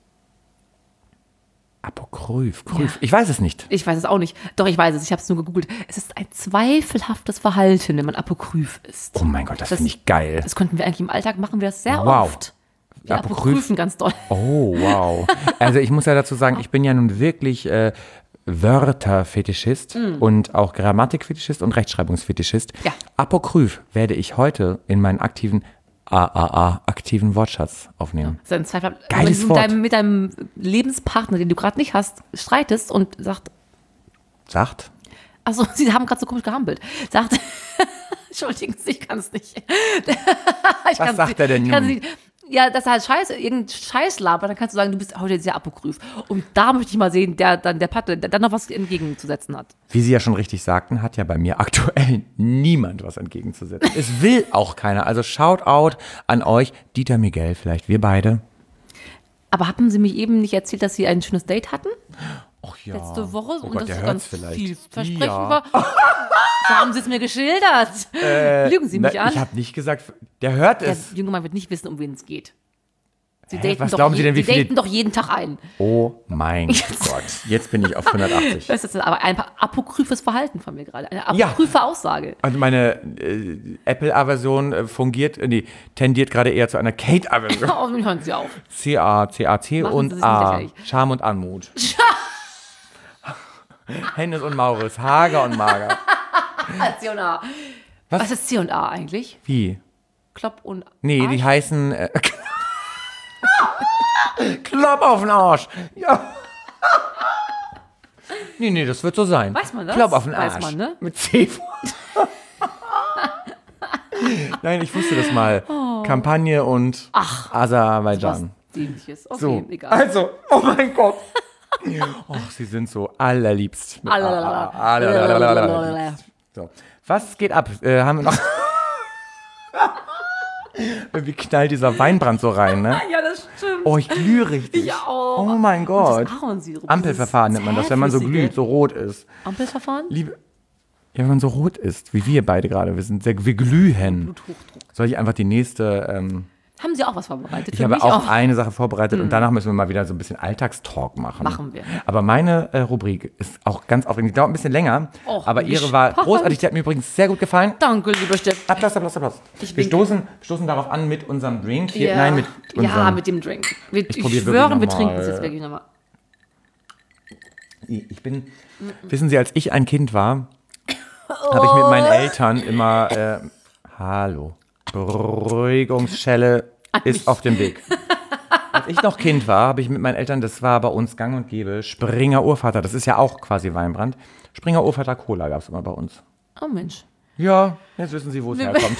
Apokryph. Kryph.
Ja.
Ich weiß es nicht.
Ich weiß es auch nicht. Doch, ich weiß es. Ich habe es nur gegoogelt. Es ist ein zweifelhaftes Verhalten, wenn man Apokryph ist.
Oh mein Gott, das,
Das-
finde ich geil.
Das könnten wir eigentlich im Alltag machen, wir das sehr
Wow.
oft. Wir
Apokryph-
apokryphen ganz doll.
Oh, wow. Also ich muss ja dazu sagen, ich bin ja nun wirklich äh, Wörterfetischist und auch Grammatikfetischist und Rechtschreibungsfetischist.
Ja.
Apokryph werde ich heute in meinen aktiven A A A, aktiven Wortschatz aufnehmen.
Das ist ein Zweifel.
Geiles
wenn du
Wort.
mit deinem, mit deinem Lebenspartner, den du gerade nicht hast, streitest und sagt,
Sagt?
achso, sie haben gerade so komisch gehampelt, sagt, entschuldigen Sie, ich kann es nicht. Ich
Was
kann's
sagt
nicht,
er denn
ich kann's
nun?
nicht. Ja, das ist halt scheiße, irgendein Scheiß labert, dann kannst du sagen, du bist heute sehr apokryph. Und da möchte ich mal sehen, der dann der Patte, der dann noch was entgegenzusetzen hat.
Wie Sie ja schon richtig sagten, hat ja bei mir aktuell niemand was entgegenzusetzen. Es will auch keiner. Also Shoutout an euch, Dieter Miguel vielleicht, wir beide.
Aber haben Sie mir eben nicht erzählt, dass Sie ein schönes Date hatten?
Ach ja.
Letzte Woche?
Oh
und
Gott,
das
der
ist
hört's
ganz
vielleicht.
vielversprechend
Ja.
war. So haben Sie es mir geschildert. Lügen Sie mich
Na,
an.
ich habe nicht gesagt, der hört
Der
es.
junge Mann wird nicht wissen, um wen es geht. Sie
Hä,
daten,
was
doch,
glauben Sie
je-
denn, wie
Sie
viele-
daten doch jeden Tag ein.
Oh mein Gott, jetzt bin ich auf hundertachtzig.
Das ist aber ein apokryphes Verhalten von mir gerade. Eine apokryphe Aussage.
Also meine äh, Apple-Aversion äh, fungiert, äh, nee, tendiert gerade eher zu einer Kate-Aversion.
Oh, hören Sie auf.
C A, C A T
Machen Sie
und
sich
A.
nicht lächerlich.
Charme und Anmut. Hennes und Maurits, Hager und Mager.
C und A.
Was?
Was ist C und A eigentlich?
Wie?
Klopp und
Nee,
Arsch?
die heißen äh, Klopp auf den Arsch. Ja. Nee, nee, das wird so sein.
Weiß man das?
Klopp auf den
Weiß
Arsch.
man, ne?
Mit C. Nein, ich wusste das mal. Kampagne und
Was
Aserbaidschan.
Dämliches. Okay,
So,
egal.
also, oh mein Gott. Oh, sie sind so allerliebst.
Allerlala.
Allerlala. So. Was geht ab? Äh, haben wir noch... Irgendwie knallt dieser Weinbrand so rein, ne?
Ja, das stimmt.
Oh, ich glühe richtig.
Ich auch.
Oh mein Gott.
Und das Ahornsirup,
Ampelverfahren nennt man das, wenn man so
zähflüssige.
glüht, so rot ist.
Ampelverfahren?
Liebe... Ja, wenn man so rot ist, wie wir beide gerade. Wir sind sehr... Wir glühen.
Bluthochdruck.
Soll ich einfach die nächste... Ähm,
Haben Sie auch was vorbereitet?
Ich
Für
habe
mich
auch, eine Sache vorbereitet und danach müssen wir mal wieder so ein bisschen Alltagstalk machen.
Machen wir.
Aber meine äh, Rubrik ist auch ganz aufregend. Die dauert ein bisschen länger,
Och,
aber
bin
ihre war
gespannt.
großartig. Die hat mir übrigens sehr gut gefallen.
Danke, lieber Steff.
Applaus, Applaus, Applaus.
Ich
Wir
bin-
stoßen, stoßen darauf an mit unserem Drink. Hier,
Ja.
Nein, mit unserem...
Ja, mit dem Drink. Wir, ich
probier
schwöre,
wirklich
wir
noch
trinken
mal.
es jetzt wirklich nochmal.
Ich bin... Wissen Sie, als ich ein Kind war, habe ich mit meinen Eltern immer... Äh, hallo. Beruhigungsschelle ist auf dem Weg. Als ich noch Kind war, habe ich mit meinen Eltern, das war bei uns gang und gäbe, Springer Urvater, das ist ja auch quasi Weinbrand. Springer Urvater Cola gab es immer bei uns.
Oh Mensch.
Ja, jetzt wissen Sie, wo es herkommt.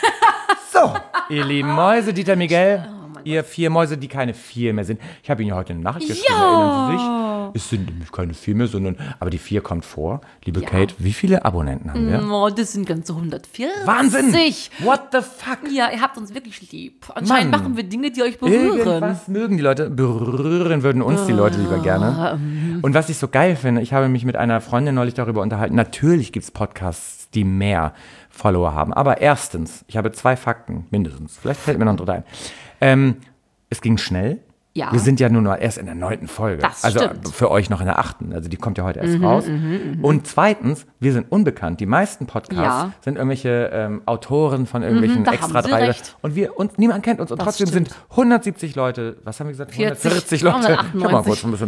So, ihr lieben Mäuse, Dieter Miguel, ihr vier Mäuse, die keine vier mehr sind. Ich habe Ihnen ja heute eine Nachricht geschrieben, erinnern Sie sich? Es sind nämlich keine vier mehr, sondern, aber die vier kommt vor. Liebe
Ja.
Kate, wie viele Abonnenten haben wir?
Oh, das sind ganze hundertvierzig.
Wahnsinn! What the fuck?
Ja, ihr habt uns wirklich lieb. Anscheinend
Mann.
machen wir Dinge, die euch berühren.
Irgendwas mögen die Leute, berühren würden uns die Leute lieber gerne. Und was ich so geil finde, ich habe mich mit einer Freundin neulich darüber unterhalten, natürlich gibt es Podcasts, die mehr Follower haben. Aber erstens, ich habe zwei Fakten, mindestens, vielleicht fällt mir noch ein dritter ein. Ähm, es ging schnell.
Ja.
Wir sind ja nur noch erst in der neunten Folge.
Das
also
stimmt.
für euch noch in der achten. Also die kommt ja heute erst raus. Und zweitens, wir sind unbekannt. Die meisten Podcasts
Ja.
sind irgendwelche ähm, Autoren von irgendwelchen
da
extra
haben Sie
drei.
recht.
Und wir und niemand kennt uns. Und
Das
trotzdem
stimmt.
sind hundertsiebzig Leute, was haben wir gesagt?
vierzig,
hundertvierzig Leute. Ich hab mal
neunhundertachtundneunzig.
kurz ein bisschen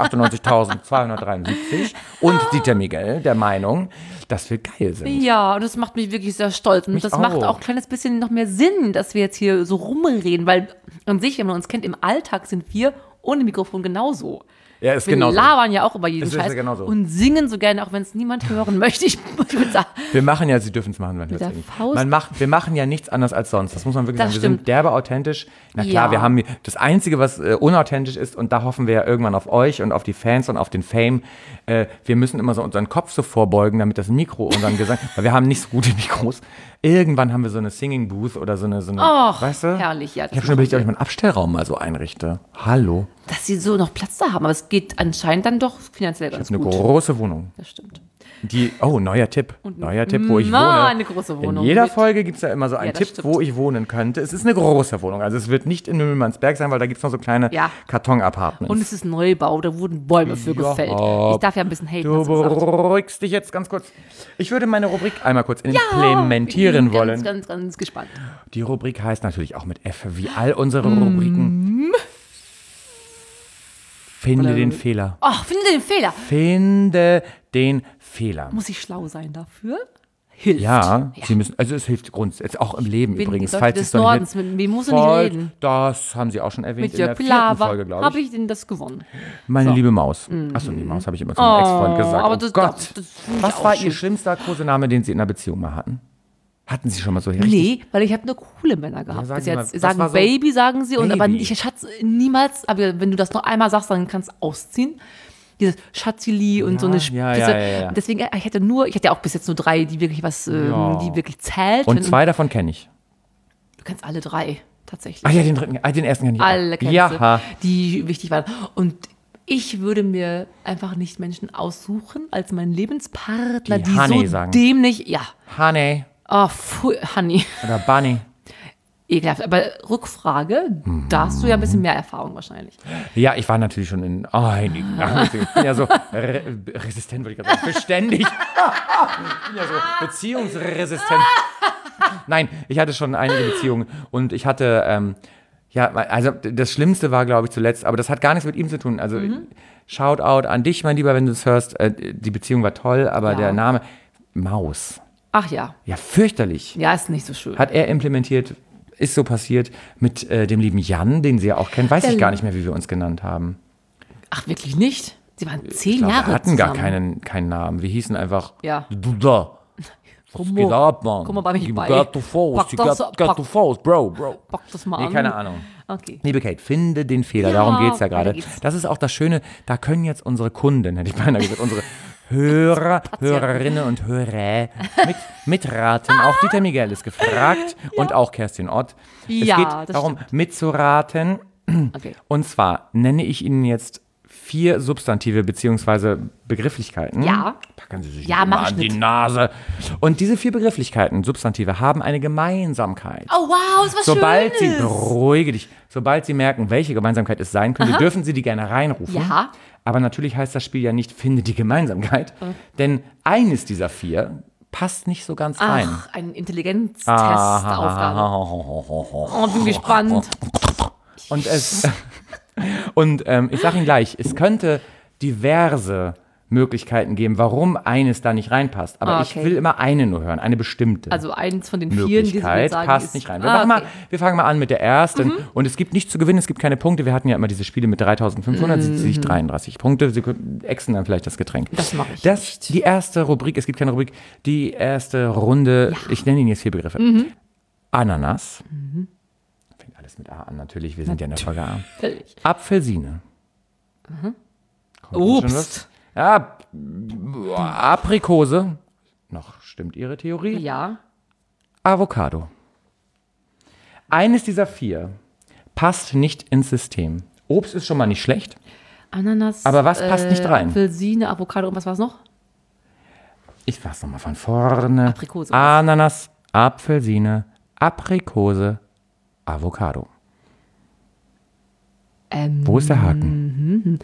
neunhundertachtundneunzigtausendzweihundertdreiundsiebzig. Und Dieter Miguel der Meinung, dass wir geil sind.
Ja, und das macht mich wirklich sehr stolz. Und
Mich
das macht
auch.
auch ein kleines bisschen noch mehr Sinn, dass wir jetzt hier so rumreden, weil an sich, wenn man uns kennt, im Alltag sind wir ohne Mikrofon genauso.
Ja, ist
Wir
genauso.
labern ja auch über jeden
Es ist ja
Scheiß
genauso.
und singen so gerne, auch wenn es niemand hören möchte. Ich, ich würde sagen,
Wir machen ja, Sie dürfen es machen, wenn wir
der
es singen.
Faust.
Man macht, wir machen ja nichts anderes als sonst. Das muss man wirklich
Das
sagen. Wir
stimmt.
sind derbe authentisch. Na klar,
Ja.
wir haben das Einzige, was äh, unauthentisch ist, und da hoffen wir ja irgendwann auf euch und auf die Fans und auf den Fame. Äh, wir müssen immer so unseren Kopf so vorbeugen, damit das Mikro unseren Gesang, weil wir haben nicht so gute Mikros. Irgendwann haben wir so eine Singing Booth oder so eine, so eine
Och,
weißt du?
herrlich, ja, das
Ich habe schon überlegt, ob ich meinen Abstellraum mal so einrichte. Hallo.
dass sie so noch Platz da haben. Aber es geht anscheinend dann doch finanziell ganz
Eine
gut.
große Wohnung.
Das stimmt.
Die, oh, neuer Tipp. Neuer Tipp, wo ich
Na,
wohne.
eine große Wohnung
In jeder
mit-
Folge gibt es ja immer so einen
Ja, das
Tipp,
stimmt.
wo ich wohnen könnte. Es ist eine große Wohnung. Also es wird nicht in Müllmannsberg sein, weil da gibt es noch so kleine
Ja.
Karton-Apartments.
Und es ist Neubau, da wurden Bäume für
Ja.
gefällt. Ich darf ja ein bisschen haten,
Du
hast du gesagt.
beruhigst dich jetzt ganz kurz. Ich würde meine Rubrik einmal kurz implementieren
ich bin
wollen.
Ganz, ganz, ganz gespannt.
Die Rubrik heißt natürlich auch mit F, wie all unsere Rubriken. Finde den Fehler.
Ach, finde den Fehler.
Finde den Fehler.
Muss ich schlau sein dafür? Hilft.
Ja, Sie müssen, also es hilft grundsätzlich, auch im Leben
Bin
übrigens.
die Leute
falls
des
es noch nicht
Nordens, mit wem muss ich nicht
Voll,
reden?
Das haben Sie auch schon erwähnt
Mit
in der
Jörg
vierten
Pilawa
Folge, glaube
habe
ich.
ich denn das gewonnen.
Meine liebe Maus. Achso, die Maus habe ich immer zu meinem Ex-Freund gesagt.
aber
Oh
das-
Gott.
das- das finde ich
Was
auch
war
schön.
Ihr schlimmster Kosename, den Sie in einer Beziehung mal hatten? Hatten Sie schon mal so richtig?
Nee, weil ich habe nur coole Männer gehabt.
sagen
Bis
Sie mal,
jetzt
was
sagen
war so-
Baby, sagen sie, und aber
Baby.
ich Schatz niemals, aber wenn du das noch einmal sagst, dann kannst du ausziehen. Dieses Schatzili und so eine
ja,
Spitze.
ja, ja, ja.
Deswegen, ich hätte nur, ich hatte ja auch bis jetzt nur drei, die wirklich was, ähm,
Ja.
die wirklich zählt.
Und
Wenn-
zwei davon kenne ich.
Du kennst alle drei, tatsächlich.
Ach ja, den dritten, ah, den ersten kenne ich
Alle
auch.
kennst
Ja.
du, die wichtig waren. Und ich würde mir einfach nicht Menschen aussuchen als meinen Lebenspartner,
Die
die,
Honey
so
sagen.
dämlich, ja,
Honey
oh, pfui, Honey,
oder Bunny.
ekelhaft. Aber Rückfrage, da hast du ja ein bisschen mehr Erfahrung wahrscheinlich.
Ja, ich war natürlich schon in einigen. Ich bin ja so re resistent, würde ich gerade sagen. Beständig. Ich bin ja so beziehungsresistent. Nein, ich hatte schon einige Beziehungen und ich hatte, ähm, ja, also das Schlimmste war, glaube ich, zuletzt, aber das hat gar nichts mit ihm zu tun. Also Shoutout an dich, mein Lieber, wenn du es hörst. Äh, die Beziehung war toll, aber
Ja.
der Name Maus.
Ach ja,
Ja, fürchterlich.
ja, ist nicht so schön.
Hat er implementiert, ist so passiert mit äh, dem lieben Jan, den Sie ja auch kennen. Weiß
Der-
ich gar nicht mehr, wie wir uns genannt haben.
Ach, wirklich nicht? Sie waren zehn
Ich glaube,
Jahre
wir hatten gar
zusammen.
keinen, keinen Namen. Wir hießen einfach
Ja.
Duda. Was
Komm
geht
mal-
ab, Mann?
komm mal bei mir
You
bei.
got to Faust,
Pack
you
das-
got, got
pack-
to Faust, Bro, Bro.
Pack das mal
Nee,
an.
keine Ahnung.
Okay.
Liebe Kate, finde den Fehler,
Ja,
darum geht es ja
weiter
gerade.
geht's.
Das ist auch das Schöne, da können jetzt unsere Kunden, hätte ich beinahe gesagt, unsere Hörer, Hörerinnen und Hörer mit, mitraten. Auch Dieter Miguel ist gefragt und auch Kerstin Ott. Es
Ja,
geht
das
darum,
stimmt.
mitzuraten.
Okay.
Und zwar nenne ich Ihnen jetzt vier Substantive bzw. Begrifflichkeiten.
Ja.
Packen Sie sich
Ja,
immer
mach ich
an die
mit.
Nase. Und diese vier Begrifflichkeiten, Substantive, haben eine Gemeinsamkeit.
Oh, wow, ist was
Sobald Sie,
Schönes.
beruhige dich, sobald Sie merken, welche Gemeinsamkeit es sein könnte, dürfen Sie die gerne reinrufen.
Ja.
Aber natürlich heißt das Spiel ja nicht, finde die Gemeinsamkeit. Denn eines dieser vier passt nicht so ganz rein.
Ach, ein Intelligenztest-Aufgabe. Oh, bin gespannt.
Und es und ähm, ich sage Ihnen gleich, es könnte diverse Möglichkeiten geben, warum eines da nicht reinpasst. Aber
Ah,
ich
okay.
will immer eine nur hören, eine bestimmte.
Also eins von den vielen, die Sie mir
Möglichkeit
sagen,
passt
ist,
nicht rein. Wir,
Ah,
machen
okay.
mal, wir fangen mal an mit der ersten. Und es gibt nichts zu gewinnen, es gibt keine Punkte. Wir hatten ja immer diese Spiele mit dreitausendfünfhundert, Sie sich dreiunddreißig Punkte. Sie können- exen dann vielleicht das Getränk.
Das mache ich
Das,
nicht.
die erste Rubrik, es gibt keine Rubrik, die erste Runde, ich nenne Ihnen jetzt vier Begriffe. Ananas. Fängt alles mit A an, natürlich, wir sind ja in der Folge A.
Völlig.
Apfelsine. Kommt Ihnen schon was?
Obst.
Ja, b- Aprikose. Noch stimmt Ihre Theorie?
Ja.
Avocado. Eines dieser vier passt nicht ins System. Obst ist schon mal nicht schlecht.
Ananas.
Aber was passt nicht rein?
Apfelsine, Avocado und was war es noch?
Ich fasse nochmal von vorne.
Aprikose.
Ananas, Apfelsine, Aprikose, Avocado.
Ähm,
Wo ist der Haken?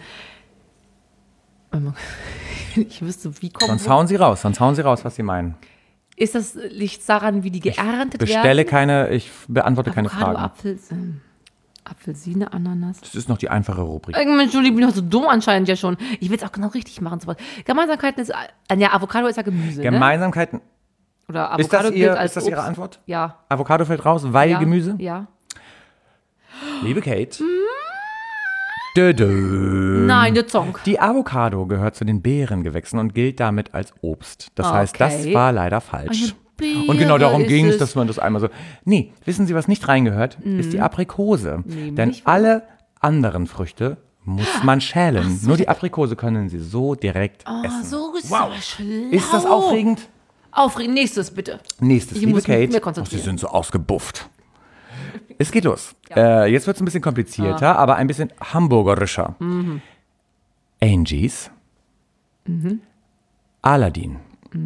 ich wüsste, wie kommt
Sonst hauen Sie raus, sonst hauen Sie raus, was Sie meinen.
Ist das liegt daran, wie die geerntet
Bestelle
werden?
keine, ich beantworte keine
Avocado,
Fragen.
Apfel, ähm, Apfelsine, Ananas.
Das ist noch die einfache Rubrik.
Irgendwann, Entschuldigung, ich bin doch so dumm anscheinend ja schon. Ich will es auch genau richtig machen. Sowas. Gemeinsamkeiten ist, äh, ja, Avocado ist ja Gemüse, ne?
Gemeinsamkeiten,
Oder
ist das,
Avocado
ihr,
gilt als
ist das Ihre
Obst.
Antwort?
Ja.
Avocado fällt raus, weil
ja,
Gemüse?
Ja.
Liebe Kate. Dö, dö.
Nein, der Zonk.
Die Avocado gehört zu den Beerengewächsen und gilt damit als Obst. Das heißt,
Okay.
das war leider falsch.
Beere
Und genau darum
ist
ging es,
es.
dass man das einmal so. Nee, wissen Sie, was nicht reingehört? Ist die Aprikose. Denn
Nämlich was?
alle anderen Früchte muss man schälen. Nur die Aprikose können Sie so direkt
Oh,
essen.
so ist
Wow.
aber schlau.
Ist das aufregend?
Aufregend. Nächstes, bitte.
Nächstes,
Ich
liebe
muss mich
Kate.
mehr
Oh,
konzentrieren.
Sie sind so ausgebufft. Es geht los. Äh, jetzt wird es ein bisschen komplizierter, aber ein bisschen hamburgerischer.
Mhm.
Angies.
Mhm.
Aladdin.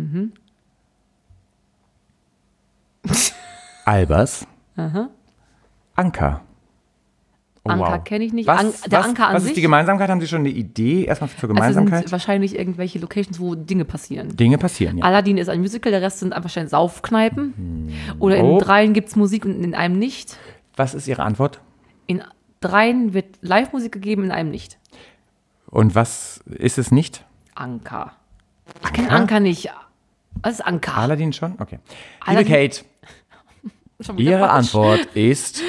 Albers. Anker. Oh,
Anker
wow.
kenne ich nicht.
Was,
An- der
was,
Anker an
was
sich?
ist die Gemeinsamkeit? Haben Sie schon eine Idee erstmal zur
Also
Gemeinsamkeit?
sind wahrscheinlich irgendwelche Locations, wo Dinge passieren.
Dinge passieren, ja.
Aladdin ist ein Musical, der Rest sind einfach wahrscheinlich Saufkneipen. Oder in
Oh.
dreien gibt es Musik und in einem nicht.
Was ist Ihre Antwort?
In dreien wird Live-Musik gegeben, in einem nicht.
Und was ist es nicht?
Anker. Ach, kein Anker nicht. Was ist Anker?
Aladdin schon? Okay.
Aladdin-
Liebe Kate,
Schon wieder
Ihre
falsch.
Antwort ist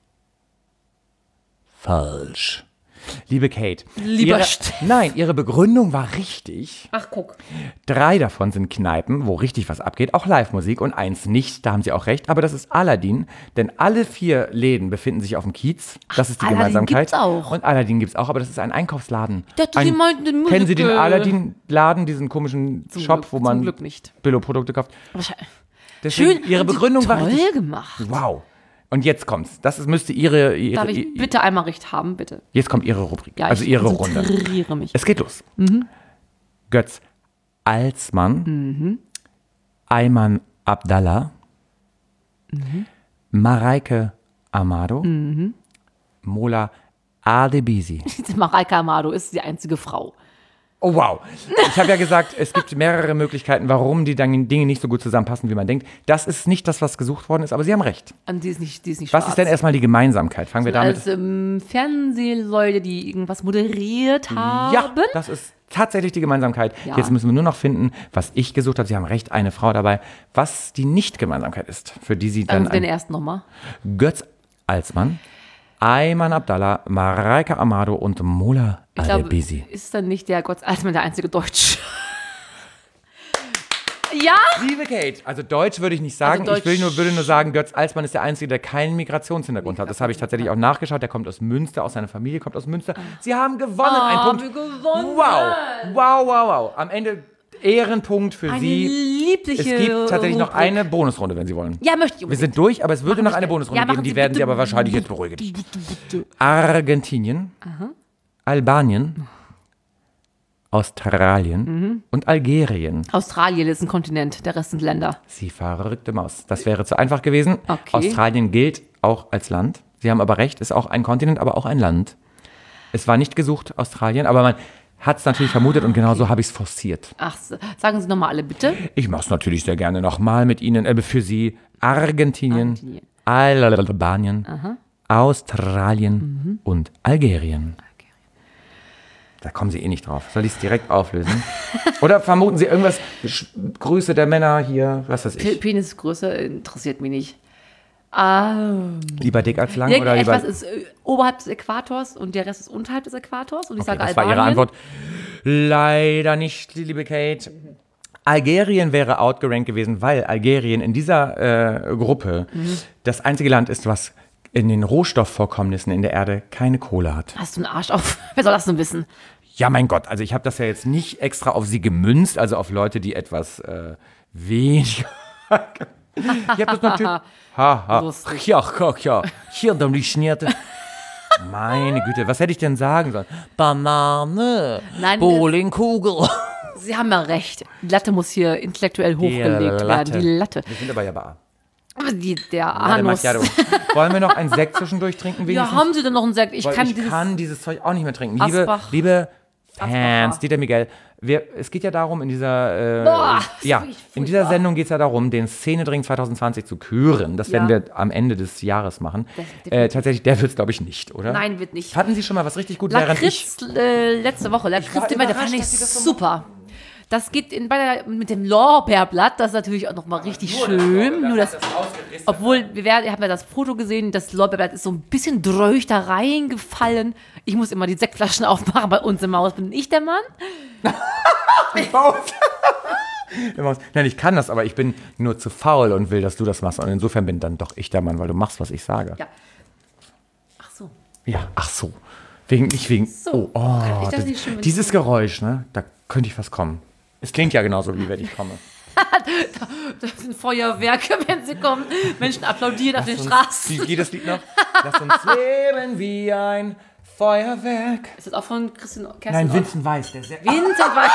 falsch. Liebe Kate.
Lieber
ihre,
Steff.
Nein, Ihre Begründung war richtig.
Ach, guck.
Drei davon sind Kneipen, wo richtig was abgeht, auch Live-Musik und eins nicht, da haben Sie auch recht, aber das ist Aladdin, denn alle vier Läden befinden sich auf dem Kiez, das ist die
Aladdin
Gemeinsamkeit.
gibt's auch.
Und Aladdin gibt es auch, aber das ist ein Einkaufsladen.
Ich dachte,
ein,
Sie meinten den
Kennen Sie den
Musical.
Aladdin-Laden, diesen komischen
Zum
Shop,
Glück,
wo
zum
man
Glück nicht.
Billo-Produkte kauft?
Wahrscheinlich.
Deswegen,
Schön.
Ihre
haben Sie
Begründung war
toll
richtig.
gemacht.
Wow. Und jetzt kommt's. Das ist, müsste Ihre, ihre
Darf ich
i-
bitte einmal recht haben, bitte?
Jetzt kommt Ihre Rubrik,
Ja,
also
ich
Ihre Runde.
konzentriere mich.
Es geht los. Götz Alsmann, Ayman Abdallah, Mareike Amado, Mola Adebisi.
Mareike Amado ist die einzige Frau.
Oh wow. Ich habe ja gesagt, es gibt mehrere Möglichkeiten, warum die dann Dinge nicht so gut zusammenpassen, wie man denkt. Das ist nicht das, was gesucht worden ist, aber Sie haben recht.
Und die ist nicht, die ist nicht
Was
schwarz.
ist denn erstmal die Gemeinsamkeit? Fangen wir damit
Als ähm, Fernsehleute, die irgendwas moderiert haben.
Ja, das ist tatsächlich die Gemeinsamkeit.
Ja.
Jetzt müssen wir nur noch finden, was ich gesucht habe. Sie haben recht, eine Frau dabei. Was die Nicht-Gemeinsamkeit ist, für die Sie dann
Also den
ein
ersten nochmal.
Götz Alsmann, Ayman Abdallah, Mareike Amado und Mola
Ich glaube,
Adebisi.
ist dann nicht der Gott Alsmann der einzige Deutsche. Ja?
Liebe Kate, also Deutsch würde ich nicht sagen.
Also
ich will
Deutsch-
nur, würde nur sagen, Götz Alsmann ist der Einzige, der keinen Migrationshintergrund hat. Das habe ich tatsächlich auch nachgeschaut. Der kommt aus Münster, aus seiner Familie kommt aus Münster. Sie haben gewonnen. Ein
Haben
Punkt.
wir gewonnen.
Wow, wow, wow, wow. Am Ende Ehrenpunkt für
Eine
Sie.
liebliche
Es gibt tatsächlich noch
Rubrik.
eine Bonusrunde, wenn Sie wollen.
Ja, möchte ich
Wir
unbedingt.
sind durch, aber es würde noch
wir
eine
schnell.
Bonusrunde
Ja, machen
geben. Die
Sie
werden Sie
bitte.
aber wahrscheinlich jetzt beruhige dich. Argentinien, Albanien, Australien
Mhm.
und Algerien.
Australien ist ein Kontinent, der Rest sind Länder.
Sie verrückte Maus. Das wäre zu einfach gewesen.
Okay.
Australien gilt auch als Land. Sie haben aber recht, ist auch ein Kontinent, aber auch ein Land. Es war nicht gesucht, Australien, aber man hat es natürlich vermutet und genau so habe ich es forciert.
Ach, so. Sagen Sie nochmal alle bitte.
Ich mache es natürlich sehr gerne nochmal mit Ihnen, äh, für Sie. Argentinien,
Argentinien.
Albanien, Australien und Algerien. Da kommen Sie eh nicht drauf. Soll ich es direkt auflösen? Oder vermuten Sie irgendwas? Sch- Größe der Männer hier, was weiß
Pe-
ich.
Penisgröße interessiert mich nicht. Ah,
Lieber dick als lang oder
irgendetwas
lieber...
ist äh, oberhalb des Äquators und der Rest ist unterhalb des Äquators. Und ich
Okay,
sage
das war
Albanien.
Ihre Antwort. Leider nicht, liebe Kate. Algerien wäre outgerankt gewesen, weil Algerien in dieser äh, Gruppe das einzige Land ist, was in den Rohstoffvorkommnissen in der Erde keine Kohle hat.
Hast du einen Arsch auf? Wer soll das denn wissen?
Ja, mein Gott, also ich habe das ja jetzt nicht extra auf sie gemünzt, also auf Leute, die etwas äh, weniger... ich habe das natürlich... Haha,
Lustig.
ja, ja, ja, hier, dann die Schnierte. Meine Güte, was hätte ich denn sagen sollen? Banane,
Nein,
Bowlingkugel.
Sie haben ja recht. Die Latte muss hier intellektuell hochgelegt werden. Die Latte.
Wir sind aber ja bei
Aber die, der
Latte
Anus.
Macchiato. Wollen wir noch einen Sekt zwischendurch trinken?
Ja,
wenigstens?
haben Sie denn noch einen Sekt? Ich
Weil
kann
ich
dieses...
kann dieses Zeug auch nicht mehr trinken. Liebe,
Asbach.
liebe Fans,
Asbacher.
Dieter Miguel, wir, es geht ja darum, in dieser, äh,
Boah,
ja,
furch-
in dieser
furchtbar.
Sendung geht es ja darum, den Szenedring zwanzig zwanzig zu küren. Das
Ja.
werden wir am Ende des Jahres machen.
Das-
Äh, tatsächlich, der wird es, glaube ich, nicht, oder?
Nein, wird nicht.
Hatten Sie schon mal was richtig gut, während ich...
Lakritz äh, letzte Woche. Lakritz,
war
den, der
überrascht,
fand ich
dass Sie das so
super. Das geht in, bei der, mit dem Lorbeerblatt, das ist natürlich auch nochmal richtig schön. Nur das, obwohl, wir werden, ihr habt ja das Foto gesehen, das Lorbeerblatt ist so ein bisschen dröch da reingefallen. Ich muss immer die Sektflaschen aufmachen, bei uns im Haus bin ich der Mann.
Nein, ich kann das, aber ich bin nur zu faul und will, dass du das machst. Und insofern bin dann doch ich der Mann, weil du machst, was ich sage.
Ja. Ach so.
Ja, ach so. Wegen, nicht wegen.
So.
Oh, oh
Ich dachte
das,
nicht schon, wenn
dieses Geräusch, ne? Da könnte ich was kommen. Es klingt ja genauso, wie wenn ich komme.
Das sind Feuerwerke, wenn sie kommen. Menschen applaudieren auf den Straßen.
Wie geht das Lied noch? Lass uns leben wie ein Feuerwerk.
Ist das auch von Christian Kerstin?
Nein, Vincent Weiss, der sehr.
Winterweiß.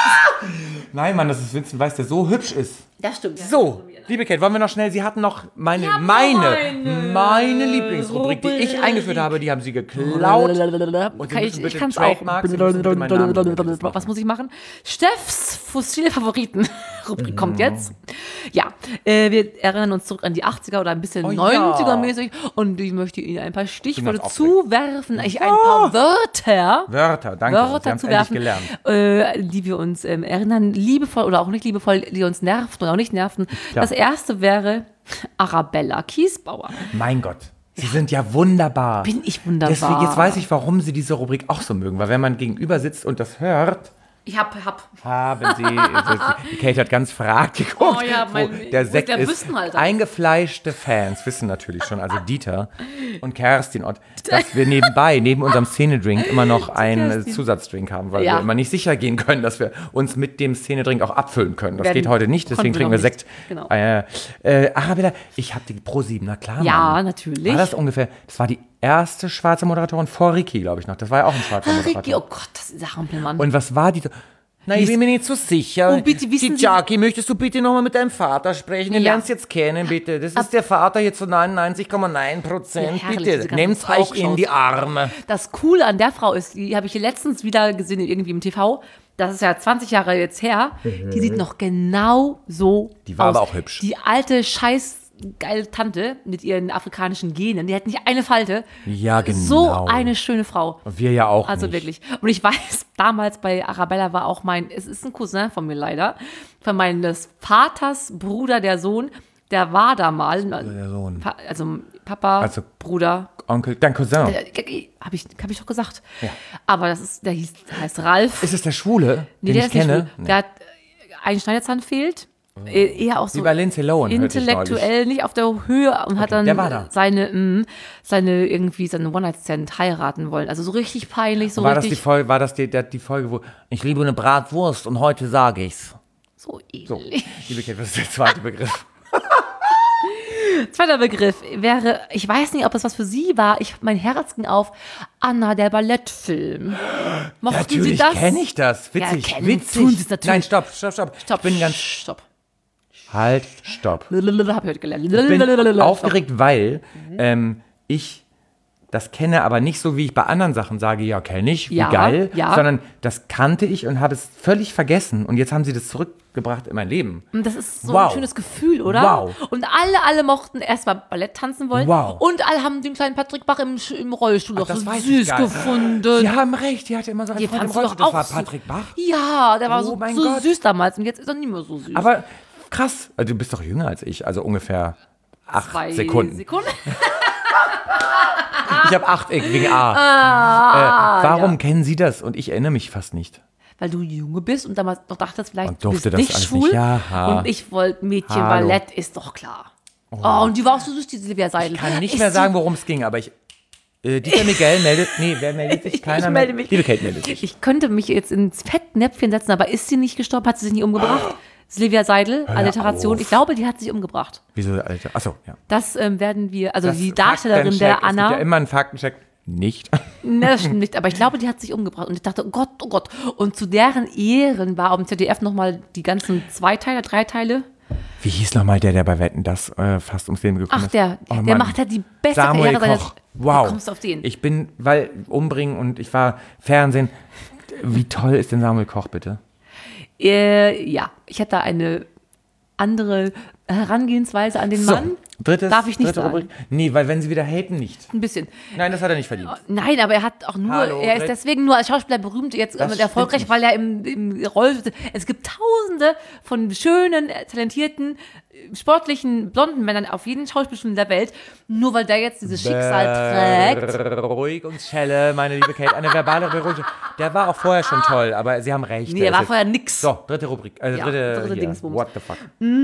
Nein, Mann, das ist Vincent Weiss, der so hübsch ist.
Das stimmt. Ja.
So, liebe Kate, wollen wir noch schnell, Sie hatten noch meine,
Ja,
meine,
meine
meine Lieblingsrubrik, die ich
Rubrik.
eingeführt habe, die haben Sie geklaut. Und Sie
Kann
müssen
ich,
bitte
ich kann es auch.
Trademarks, Sie müssen bitte meinen Namen bitte machen.
Was muss ich machen? Steffs fossile Favoriten. Rubrik kommt jetzt. Ja, äh, wir erinnern uns zurück an die achtziger oder ein bisschen
Oh ja.
neunziger-mäßig. Und ich möchte Ihnen ein paar Stichworte
ganz
zuwerfen. Ich ein paar Wörter.
Wörter, danke, Sie
Wörter
haben es
zu
endlich
werfen,
gelernt.
äh, die wir uns ähm, erinnern, liebevoll oder auch nicht liebevoll, die uns nervten oder auch nicht nervten. Das erste wäre Arabella Kiesbauer.
Mein Gott, Sie sind ja wunderbar.
Bin ich wunderbar.
Deswegen, jetzt weiß ich, warum Sie diese Rubrik auch so mögen, weil wenn man gegenüber sitzt und das hört,
Ich hab, hab.
haben Sie, die Kate hat ganz fragt geguckt,
Oh ja, mein-
wo
wo
der
ist
Sekt
der
ist.
Wüstenhalter?
Eingefleischte Fans wissen natürlich schon, also Dieter und Kerstin, und dass wir nebenbei, neben unserem Szenedrink, immer noch einen
Kerstin.
Zusatzdrink haben, weil
Ja.
wir immer nicht sicher gehen können, dass wir uns mit dem Szenedrink auch abfüllen können. Das
Werden-
geht heute nicht, deswegen
konnten
trinken
wir
wir
noch
Sekt.
nicht. Genau.
Äh, äh, Arabella, ich habe die Pro sieben, na klar.
Ja,
Mann.
natürlich.
War das ungefähr, das war die erste schwarze Moderatorin vor Ricky, glaube ich noch. Das war ja auch ein schwarzer
Ah,
Moderator.
Ricky, oh Gott, das ist der Hampelmann.
Und was war die? Na, ich bin mir nicht so sicher.
Oh, bitte, wissen
die
Sie-
Jackie, möchtest du bitte nochmal mit deinem Vater sprechen? Den
Ja.
lernst jetzt kennen, bitte. Das ist der Vater hier zu neunundneunzig Komma neun Prozent.
Ja, herrlich, diese
Bitte,
ganzen
nehmt's euch in
Talkshows.
die Arme.
Das Coole an der Frau ist, die habe ich letztens wieder gesehen, irgendwie im T V. Das ist ja zwanzig Jahre jetzt her. Die sieht noch genau so
Die war
aus.
aber auch hübsch.
Die alte, scheiß geile Tante mit ihren afrikanischen Genen, die hat nicht eine Falte.
Ja, genau.
So eine schöne Frau.
Und wir ja auch
Also
nicht.
wirklich. Und ich weiß, damals bei Arabella war auch mein, es ist ein Cousin von mir leider, von meines Vaters Bruder, der Sohn, der war da mal.
Der Sohn.
Pa- Also Papa,
Also-
Bruder.
Onkel, dein Cousin.
Äh, Habe ich, hab ich doch gesagt. Aber das ist, der hieß, der heißt Ralf.
Ist es der Schwule,
Nee,
den
der
ich
ist nicht
kenne?
schwul. Der hat, äh, ein Schneiderzahn fehlt äh, eher auch so
Wie bei Lindsay Lohan, hörte ich
intellektuell nicht auf der Höhe und hat dann
der war da.
seine, mh, seine irgendwie seine One-Night-Stand heiraten wollen. Also so richtig peinlich, so
War das
richtig
die Folge, war das die, der, die Folge, wo ich liebe eine Bratwurst und heute sage ich's?
so
So,
eklig.
liebe Kate, was ist der zweite Begriff?
Zweiter Begriff wäre, ich weiß nicht, ob es was für Sie war. Ich, mein Herz ging auf. Anna, der Ballettfilm. Mochten
Natürlich
Sie das?
kenne ich das. Witzig,
Ja, kennen
witzig.
tun Sie's natürlich.
Nein, stopp, stopp, stopp.
Stopp.
Ich bin ganz,
Stopp.
halt, stopp.
Hab ich heute gelernt.
Ich bin aufgeregt, weil ähm, ich das kenne, aber nicht so, wie ich bei anderen Sachen sage, ja, kenne ich, wie
Ja,
geil,
ja.
sondern das kannte ich und habe es völlig vergessen und jetzt haben sie das zurückgebracht in mein Leben.
Und das ist so
Wow.
ein schönes Gefühl, oder?
Wow.
Und alle, alle mochten erstmal Ballett tanzen wollen.
Wow.
Und alle haben den kleinen Patrick Bach im, im Rollstuhl doch
das
so
weiß ich
süß
gar nicht.
gefunden.
Sie haben recht, die hatte immer so einen
Die
Freund im
fandst du
Rollstuhl.
doch
Das war
auch so-
Patrick Bach.
Ja, der war
Oh
so,
mein
so
Gott.
süß damals und jetzt ist er nicht mehr so süß.
Aber krass, also du bist doch jünger als ich, also ungefähr acht
Zwei
Sekunden.
Sekunden.
Ich habe acht wegen A.
Ah,
äh, warum kennen Sie das? Und ich erinnere mich fast nicht.
Weil du Junge bist und damals noch dachtest, vielleicht
Und
du
durfte
bist
das
nicht
alles
schwul.
nicht. Ja, ha.
Und ich wollte Mädchen,
Hallo.
Ballett ist doch klar. Oh. und die war auch so süß, die Silvia Seidel.
Ich kann nicht
Ist
mehr
die-
sagen, worum es ging, aber ich. Äh, Dieter Miguel meldet. Nee, wer meldet sich?
Ich
Keiner
melde
mehr.
mich.
Liebe Kate meldet sich.
Ich könnte mich jetzt ins Fettnäpfchen setzen, aber ist sie nicht gestorben? Hat sie sich nicht umgebracht? Silvia Seidel, Alliteration.
auf.
Ich glaube, die hat sich umgebracht.
Wieso, Alter? Achso, ja.
Das ähm, werden wir, also
Das
die Darstellerin
Faktencheck.
der
Es gibt
Anna.
ja immer einen Faktencheck. Nicht.
Ne, das stimmt nicht, aber ich glaube, die hat sich umgebracht. Und ich dachte, oh Gott, oh Gott. Und zu deren Ehren war am Z D F nochmal die ganzen Zweiteile, Dreiteile.
Wie hieß nochmal der, der bei Wetten das äh, fast ums Leben gekommen
Ach,
ist?
der,
Oh,
der
Mann.
macht ja die beste
Samuel
Karriere seines...
Koch. Wow.
Wie kommst du auf den?
Ich bin, weil umbringen und ich war Fernsehen. Wie toll ist denn Samuel Koch, bitte?
Äh, ja, ich hatte eine andere Herangehensweise an den
So,
Mann.
drittes,
Darf ich nicht
dritte
sagen.
Rubrik. Nee, weil wenn sie wieder haten, nicht.
Ein bisschen.
Nein, das hat er nicht verdient.
Nein, aber er hat auch nur,
Hallo,
er ist
Dritt-
deswegen nur als Schauspieler berühmt jetzt
Das
und erfolgreich,
stimmt
weil er im, im Roll, es gibt tausende von schönen, äh, talentierten, äh, sportlichen, blonden Männern auf jeden Schauspielschule der Welt, nur weil der jetzt dieses Schicksal trägt.
Ruhig und Schelle, meine liebe Kate. Eine verbale Beruhigung. Der war auch vorher schon toll, aber Sie haben recht.
Nee,
der
er
ist
war
jetzt-
vorher nix.
So, dritte Rubrik. Also
Ja,
dritte,
dritte
hier.
Dingsbums.
What the fuck.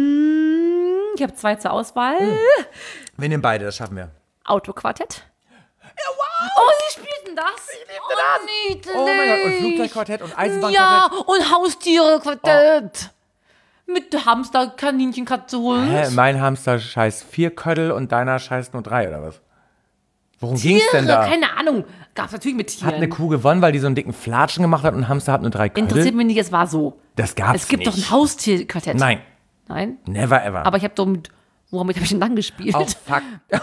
Mm, Ich habe zwei zur Auswahl.
Wir nehmen beide, das schaffen wir.
Autoquartett. Ja, wow. Oh, sie spielten das. Ich liebte oh, niedlich.
Oh mein Gott, und Flugzeugquartett und Eisenbahnquartett.
Ja, und Haustierequartett. Mit Hamster, Kaninchen, Katze, Hund.
Hä, mein Hamster scheiß vier Köttel und deiner scheiß nur drei, oder was? Worum ging's denn
Tiere,
da?
keine Ahnung. Gab's natürlich mit Tieren.
Hat eine Kuh gewonnen, weil die so einen dicken Flatschen gemacht hat und ein Hamster hat nur drei Köttel?
Interessiert mich nicht, es war so.
Das gab's
Es gibt
nicht.
doch ein Haustierquartett.
Nein,
Nein?
never ever.
Aber ich habe doch mit, womit habe ich denn dann gespielt?
Oh, fuck.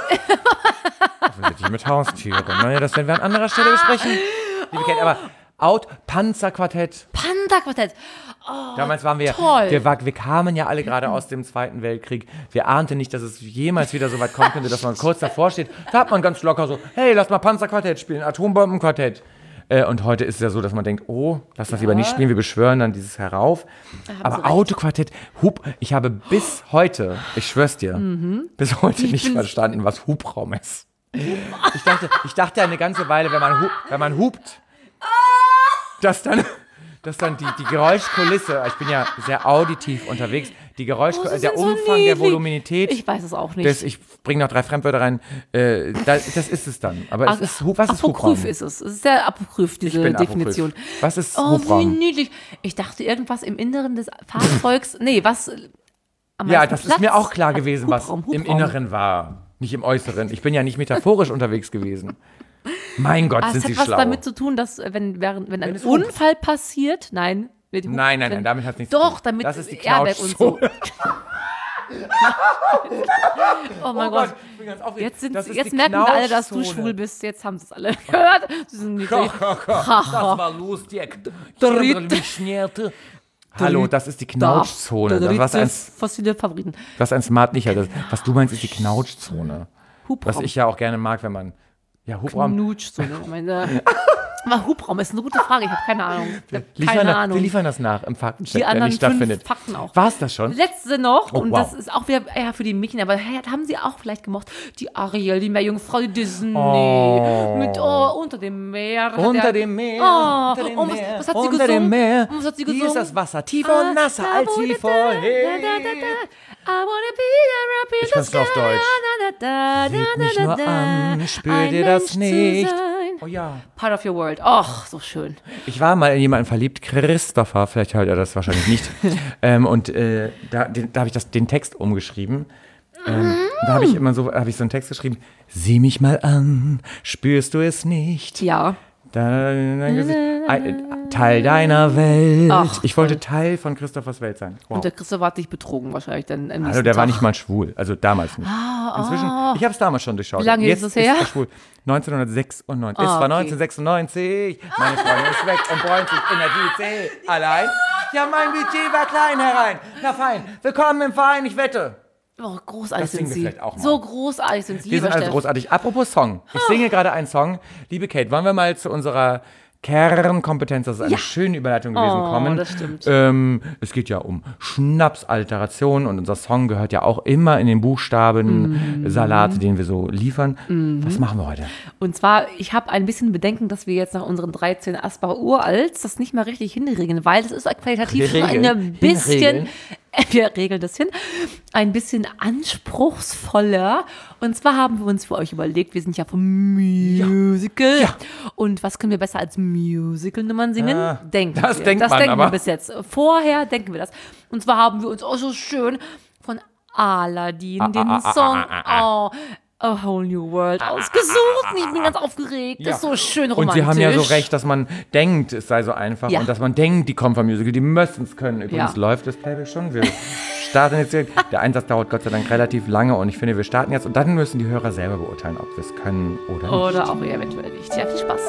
Offensichtlich mit Haustieren. Naja, das werden wir an anderer Stelle besprechen. Liebe Kate, aber Out, Panzerquartett.
Panda-Quartett.
Damals waren wir,
toll.
wir, war, wir kamen ja alle gerade aus dem Zweiten Weltkrieg. Wir ahnten nicht, dass es jemals wieder so weit kommen könnte, dass man kurz davor steht. Da hat man ganz locker so, hey, lass mal Panzerquartett spielen, Atombombenquartett. Äh, und heute ist es ja so, dass man denkt, oh, lass das lieber nicht spielen, wir beschwören dann dieses herauf.
Sie
Aber
recht.
Autoquartett, Hub, ich habe bis heute, ich schwör's dir, bis heute nicht
bin's-
verstanden, was Hubraum ist. Ich dachte, ich dachte eine ganze Weile, wenn man, hu wenn man hupt, dass dann, dass dann die, die Geräuschkulisse, ich bin ja sehr auditiv unterwegs, die Geräusch,
Oh, sie
der
sind so
Umfang, der
niedlich.
Voluminität,
Ich weiß es auch nicht.
das, ich bringe noch drei Fremdwörter rein, äh, das, das ist es dann. Aber es ist, Hu- was ist Hubraum?
Apokryph ist es. Es ist sehr apokryph, diese
Ich bin
Definition.
Apokryph. Was ist
Oh, wie
Hubraum?
niedlich. Ich dachte irgendwas im Inneren des Fahrzeugs. Nee, was äh, am
Ja,
meisten
das ist
Platz
mir auch klar
hat.
gewesen, was
Hubraum,
im
Hubraum.
Inneren war, nicht im Äußeren. Ich bin ja nicht metaphorisch unterwegs gewesen. Mein Gott,
Ah,
sind
es hat
sie
was
schlau.
damit zu tun, dass äh, wenn, während, wenn ein
es hupt.
Unfall passiert, nein, mit Hup-
Nein, nein,
wenn-
nein, damit hat es nichts zu
Doch,
tun.
damit
Das ist die
Airbag und so.
Knautschzone.
Oh mein
Oh
Gott.
Gott, ich bin ganz aufgeregt.
Jetzt, sind,
Das ist
jetzt
die
merken wir alle, dass du
Knautschzone.
schwul bist. Jetzt haben sie es alle gehört. Sie sind nicht
Das war lustig. mich schnärte. Hallo, das ist die Knautschzone. Das, was, ein,
fossile Favoriten.
was ein Smart nicht hat. Das, was du meinst, ist die Knautschzone. Was
Hubraum.
ich ja auch gerne mag, wenn man. Ja, Hubraum.
Knutschzone. Meine, Aber Hubraum ist eine gute Frage, ich habe keine Ahnung. Ich hab
Liefern
keine
da,
Ahnung.
wir liefern das nach im Faktencheck,
Die
der
anderen
nicht
fünf
stattfindet.
Fakten auch.
War es das schon?
Letzte noch,
Oh,
und
wow.
das ist auch wieder eher für die Mädchen, aber hey, haben sie auch vielleicht gemocht. Die Ariel, die Meerjungfrau, die Disney.
Oh.
Mit oh, unter dem Meer. hat
Unter
der-
dem Meer,
Oh,
unter dem
und was,
Meer,
was hat sie
unter
gesungen?
dem Meer.
Und was hat sie
Hier
gesungen?
ist das Wasser tiefer und nasser
Ah,
als
da,
wie
da, da,
vorher.
da, da, da, da. I wanna be a rapper in
Ich
the
kann's nur auf
sky.
Deutsch.
Da, da, da,
Seht
da,
mich
da,
nur
da.
an, spürt
Ein
ihr das
Mensch zu
nicht?
sein.
Oh ja.
Part of your world. Ach, so schön.
Ich war mal in jemanden verliebt, Christopher, vielleicht hört er das wahrscheinlich nicht. ähm, und äh, da, den, da habe ich das, den Text umgeschrieben. Ähm, da habe ich immer so, habe ich so einen Text geschrieben. Sieh mich mal an, spürst du es nicht?
Ja.
Dein Gesicht, ein Teil deiner Welt.
Ach,
ich wollte Teil von Christophers Welt sein. Wow.
Und der Christopher hat dich betrogen wahrscheinlich dann am
Also
nächsten
der war
Tag.
nicht mal schwul, also damals nicht. Inzwischen, ich habe es damals schon durchschaut.
Wie lange
Jetzt
ist es her?
er schwul. neunzehnhundertsechsundneunzig. es
Ah,
war
okay.
neunzehnhundertsechsundneunzig. Meine Freundin ist weg und bräunt sich in der D C allein. Ja, mein Budget war klein herein. Na fein, willkommen im Verein, ich wette.
Oh, großartig
Das singen
sind
wir
sie.
vielleicht auch mal.
So großartig sind sie.
Wir sind
lieber
also
Steff.
großartig. Apropos Song. Ich singe gerade einen Song. Liebe Kate, wollen wir mal zu unserer Kernkompetenz, das ist eine
Ja.
schöne Überleitung gewesen,
Oh,
kommen.
das stimmt.
Ähm, es geht ja um Schnapsalteration und unser Song gehört ja auch immer in den Buchstaben-Salat, den wir so liefern. Was machen wir heute?
Und zwar, ich habe ein bisschen Bedenken, dass wir jetzt nach unseren dreizehn Asbach Uralts das nicht mehr richtig hinregeln, weil das ist qualitativ schon
Regeln?
ein bisschen,
Hinregeln?
wir regeln das hin, ein bisschen anspruchsvoller. Und zwar haben wir uns für euch überlegt, wir sind ja vom Musical.
Ja.
Und was können wir besser als Musical-Nummern singen?
Ah,
denken
das
wir.
denkt
das
man
denken
aber.
wir bis jetzt. Vorher denken wir das. Und zwar haben wir uns auch so schön von Aladdin
Ah,
den
ah, ah,
Song
ah, ah,
oh, A Whole New World ausgesucht. Und ich bin ganz aufgeregt. Das ist so schön
Und
romantisch.
Sie haben ja so recht, dass man denkt, es sei so einfach
Ja.
und dass man denkt, die kommen vom Musical, die müssen es können. Übrigens
Ja.
läuft das Playback schon. Wir starten jetzt direkt. Der Einsatz dauert Gott sei Dank relativ lange und ich finde, wir starten jetzt und dann müssen die Hörer selber beurteilen, ob wir es können oder nicht.
Oder auch eventuell nicht. Ja, viel Spaß.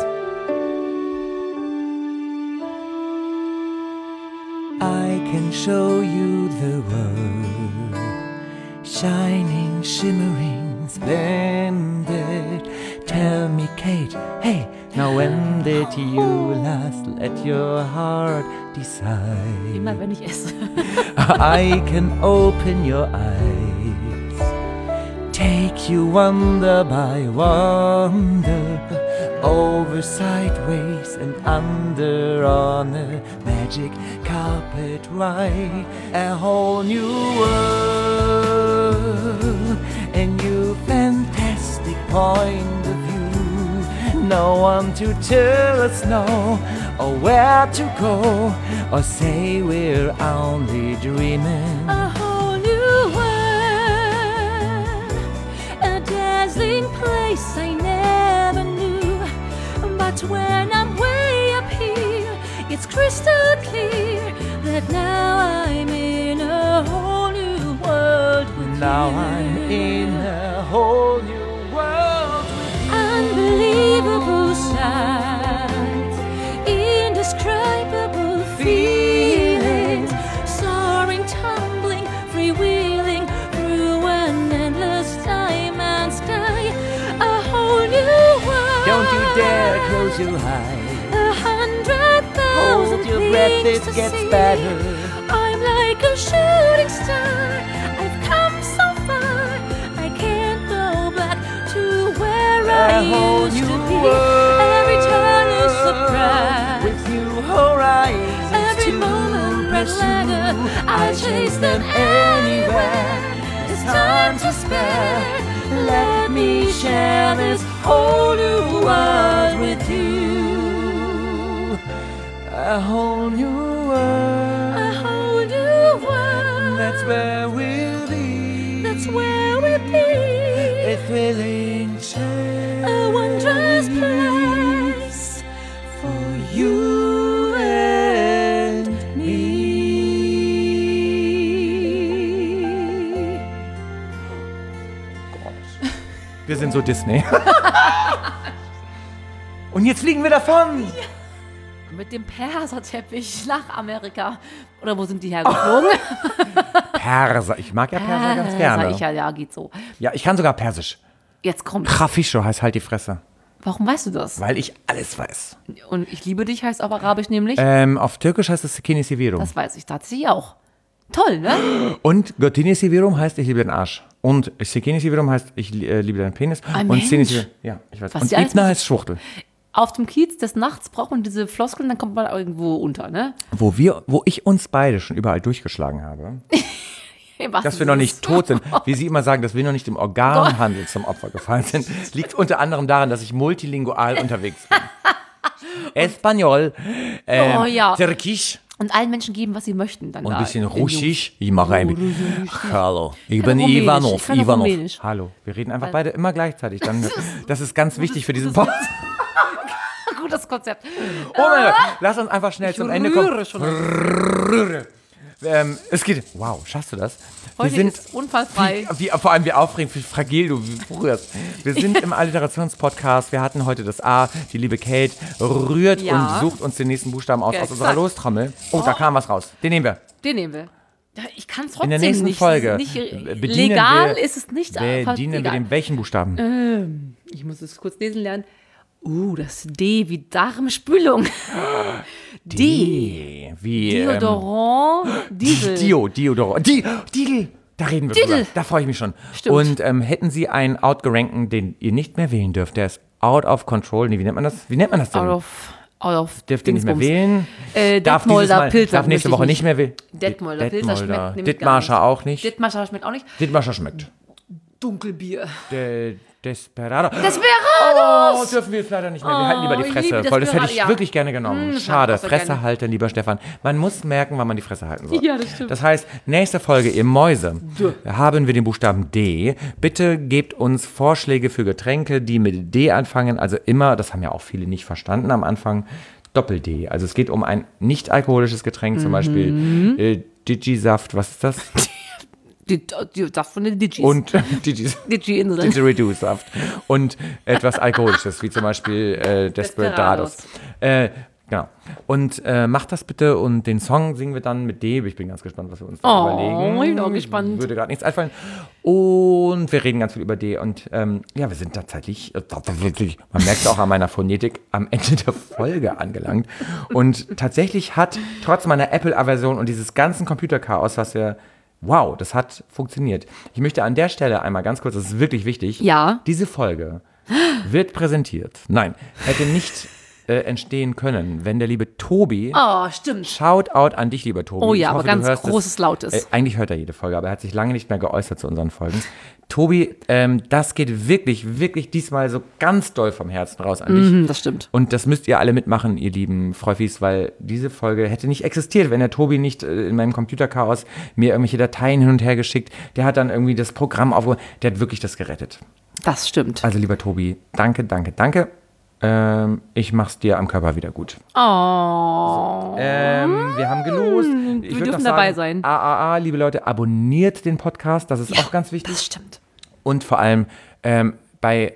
I can show you the world, shining, shimmering, splendid. Tell me, Kate, hey, now when did you last let your heart decide?
Immer wenn ich esse.
I can open your eyes, take you wonder by wonder, over, sideways and under on a magic carpet ride, a whole new world, a new fantastic point of view. No one to tell us no, or where to go, or say we're only dreaming.
A whole new world, a dazzling place I never knew. But when I'm way up here, it's crystal clear that now I'm in a whole new world with
Now
you.
I'm in a whole new world with you.
Unbelievable sights, indescribable feelings, soaring, tumbling, freewheeling through an endless time and sky. A whole new world.
Don't you dare close your eyes.
A hundred thousand
Hold your breath,
things
it
to
gets
see.
better.
I'm like a shooting star. I've come so far. I can't go back to where
A
I
whole
used to
new
be.
world
Every turn is surprise.
with new horizons
Every
to
moment red
pursue.
laggard, I'll chase them anywhere. It's time to spare. Let me share this whole new world with you.
A whole new world.
A whole new world.
That's where we'll be.
That's where we'll be.
A thrilling chase.
A wondrous place
for you and me.
Wir sind so Disney. Und jetzt fliegen wir davon.
mit dem Perserteppich nach Amerika. Oder wo sind die hergeflogen?
Perser. Ich mag ja Perser ganz gerne.
Sag ich ja, ja, geht so.
Ja, ich kann sogar Persisch.
Jetzt kommt.
Khafisho heißt halt die Fresse.
Warum weißt du das?
Weil ich alles weiß.
Und ich liebe dich heißt auf Arabisch nämlich?
Ähm, auf Türkisch heißt es Sekini Sevirum.
Das weiß ich tatsächlich auch. Toll, ne?
Und Göttini Sevirum heißt, ich liebe den Arsch. Und Sekini Sevirum heißt, ich äh, liebe deinen Penis.
Ein
und Seni
Mensch.
Sevirum, ja, ich weiß.
Was
Und
die alles
Ibna
wissen.
heißt Schwuchtel.
Auf dem Kiez des Nachts braucht man diese Floskeln, dann kommt man irgendwo unter, ne?
Wo wir, wo ich uns beide schon überall durchgeschlagen habe,
Was
dass
ist
wir noch
das?
nicht tot sind, wie Sie immer sagen, dass wir noch nicht im Organhandel zum Opfer gefallen sind, liegt unter anderem daran, dass ich multilingual unterwegs bin. Espanol, ähm,
Oh, ja.
Türkisch
Und allen Menschen geben, was sie möchten. Dann
und ein
da
bisschen
in
Russisch. Ich mache ein Ach, hallo, ich bin
Rumänisch,
Ivanov.
ich kann auch
Ivanov.
Rumänisch.
Hallo, wir reden einfach beide immer gleichzeitig. Dann, das ist ganz wichtig für diesen Podcast.
Jugend. Gutes Konzept.
Oh mein Gott, lass uns einfach schnell zum Ende kommen.
Rühre schon.
Ähm, es geht. Wow, schaffst du das?
Heute
wir sind
ist unfallfrei.
Wie, wie, vor allem wie aufregend, wie fragil du rührst. Wir sind im Alliterationspodcast. Wir hatten heute das A. Die liebe Kate rührt
Ja.
und sucht uns den nächsten Buchstaben aus,
Ja,
aus unserer
exakt.
Lostrommel. Oh, da kam was raus. Den nehmen wir.
Den nehmen wir. Ja, ich kann es trotzdem
In der nächsten
nicht.
Folge
Nicht,
bedienen
legal
wir-
ist es nicht. aber
Bedienen wir
egal.
den welchen Buchstaben?
Ich muss es kurz lesen lernen. Uh, das D wie Darmspülung. D.
D. Wie. Ähm,
Deodorant. Diesel.
Dio, Deodorant. Di, Didel. Da reden wir
Didel.
drüber. Da freue ich mich schon.
Stimmt.
Und ähm, hätten Sie einen Outgerankten, den ihr nicht mehr wählen dürft, der ist out of control. Nee, wie nennt man das? Wie nennt man das denn?
Out of, out of
Dürft ihr nicht mehr
Dingsbums.
wählen?
Äh,
darf
Detmolder
dieses Mal,
Pilzer
darf nächste
möchte ich
Woche
nicht.
nicht mehr wählen.
Detmolder Pilzer schmeckt nämlich gar
Dithmarscher
nicht.
auch nicht.
Dithmarscher schmeckt auch nicht.
Dithmarscher schmeckt.
Dunkelbier.
De, Desperado.
Desperados!
Oh, dürfen wir jetzt leider nicht mehr. Wir halten lieber die
ich
Fresse,
liebe
weil das hätte ich
Desperado, ja.
wirklich gerne genommen.
Mm, das
Schade,
mag ich auch so
Fresse
gerne.
halten, lieber Stefan. Man muss merken, wann man die Fresse halten soll.
Ja, das stimmt.
Das heißt, nächste Folge, ihr Mäuse, haben wir den Buchstaben D. Bitte gebt uns Vorschläge für Getränke, die mit D anfangen. Also immer, das haben ja auch viele nicht verstanden am Anfang, Doppel-D. Also es geht um ein nicht alkoholisches Getränk, zum
Mhm.
Beispiel äh, Digisaft, was ist das?
Die, die, das von den Digis.
Und Digis.
Digi-Insel.
Didgeridoo-Saft und etwas Alkoholisches, wie zum Beispiel äh, Desperados. Äh, genau. Und äh, macht das bitte und den Song singen wir dann mit D. Ich bin ganz gespannt, was wir uns da
Oh,
überlegen.
ich bin auch gespannt.
Würde gerade nichts einfallen. Und wir reden ganz viel über D. Und ähm, ja, wir sind tatsächlich, äh, tatsächlich, man merkt es auch an meiner Phonetik, am Ende der Folge angelangt. Und tatsächlich hat trotz meiner Apple-Aversion und dieses ganzen Computerchaos, was wir wow, das hat funktioniert. Ich möchte an der Stelle einmal ganz kurz, das ist wirklich wichtig.
Ja.
Diese Folge wird präsentiert. Nein, hätte nicht äh, entstehen können, wenn der liebe Tobi,
Oh, stimmt.
Shoutout an dich, lieber Tobi.
Oh
Ich
ja,
hoffe,
aber ganz
du hörst
großes,
es.
lautes.
Äh, eigentlich hört er jede Folge, aber er hat sich lange nicht mehr geäußert zu unseren Folgen. Tobi, ähm, das geht wirklich, wirklich diesmal so ganz doll vom Herzen raus an dich.
Mhm, das stimmt.
Und das müsst ihr alle mitmachen, ihr lieben Freufis, weil diese Folge hätte nicht existiert, wenn der Tobi nicht äh, in meinem Computerchaos mir irgendwelche Dateien hin und her geschickt. Der hat dann irgendwie das Programm aufgehoben. Der hat wirklich das gerettet.
Das stimmt.
Also lieber Tobi, danke, danke, danke. Ähm, ich mach's dir am Körper wieder gut.
Oh.
Ähm, wir haben gelost. Ich
Wir
würd
dürfen
noch
dabei
sagen,
sein.
A A A, liebe Leute, abonniert den Podcast, das ist auch ganz wichtig.
Das stimmt.
Und vor allem ähm, bei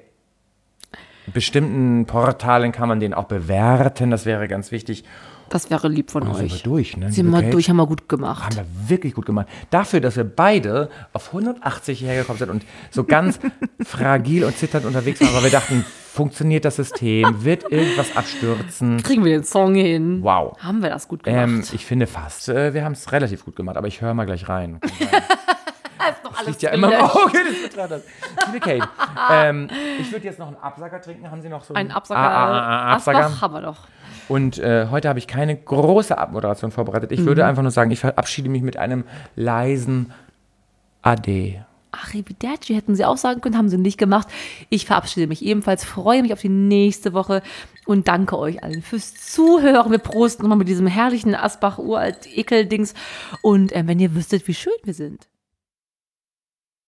bestimmten Portalen kann man den auch bewerten, das wäre ganz wichtig.
Das wäre lieb von
Und sind wir
euch.
durch, ne?
Sind
liebe
wir
Kate?
durch, haben wir gut gemacht.
Haben wir wirklich gut gemacht. Dafür, dass wir beide auf hundertachtzig hergekommen sind und so ganz fragil und zitternd unterwegs waren, weil wir dachten, funktioniert das System? Wird irgendwas abstürzen?
Kriegen wir den Song hin?
Wow.
Haben wir das gut gemacht?
Ähm, ich finde fast, äh, wir haben es relativ gut gemacht, aber ich höre mal gleich rein.
ist noch alles
Liegt ja immer
gelöscht.
oh, okay, das wird klar. Liebe Kate, ähm, ich würde jetzt noch einen Absager trinken. Haben Sie noch so einen
Ein Absager.
Ah, ah, ah, Absager?
Asbach haben wir doch.
Und äh, heute habe ich keine große Abmoderation vorbereitet. Ich
Mhm.
würde einfach nur sagen, ich verabschiede mich mit einem leisen Ade.
Arrivederci hätten sie auch sagen können, haben sie nicht gemacht. Ich verabschiede mich ebenfalls, freue mich auf die nächste Woche und danke euch allen fürs Zuhören. Wir prosten nochmal mit diesem herrlichen Asbach-Uralt-Ekel-Dings. Und äh, wenn ihr wüsstet, wie schön wir sind.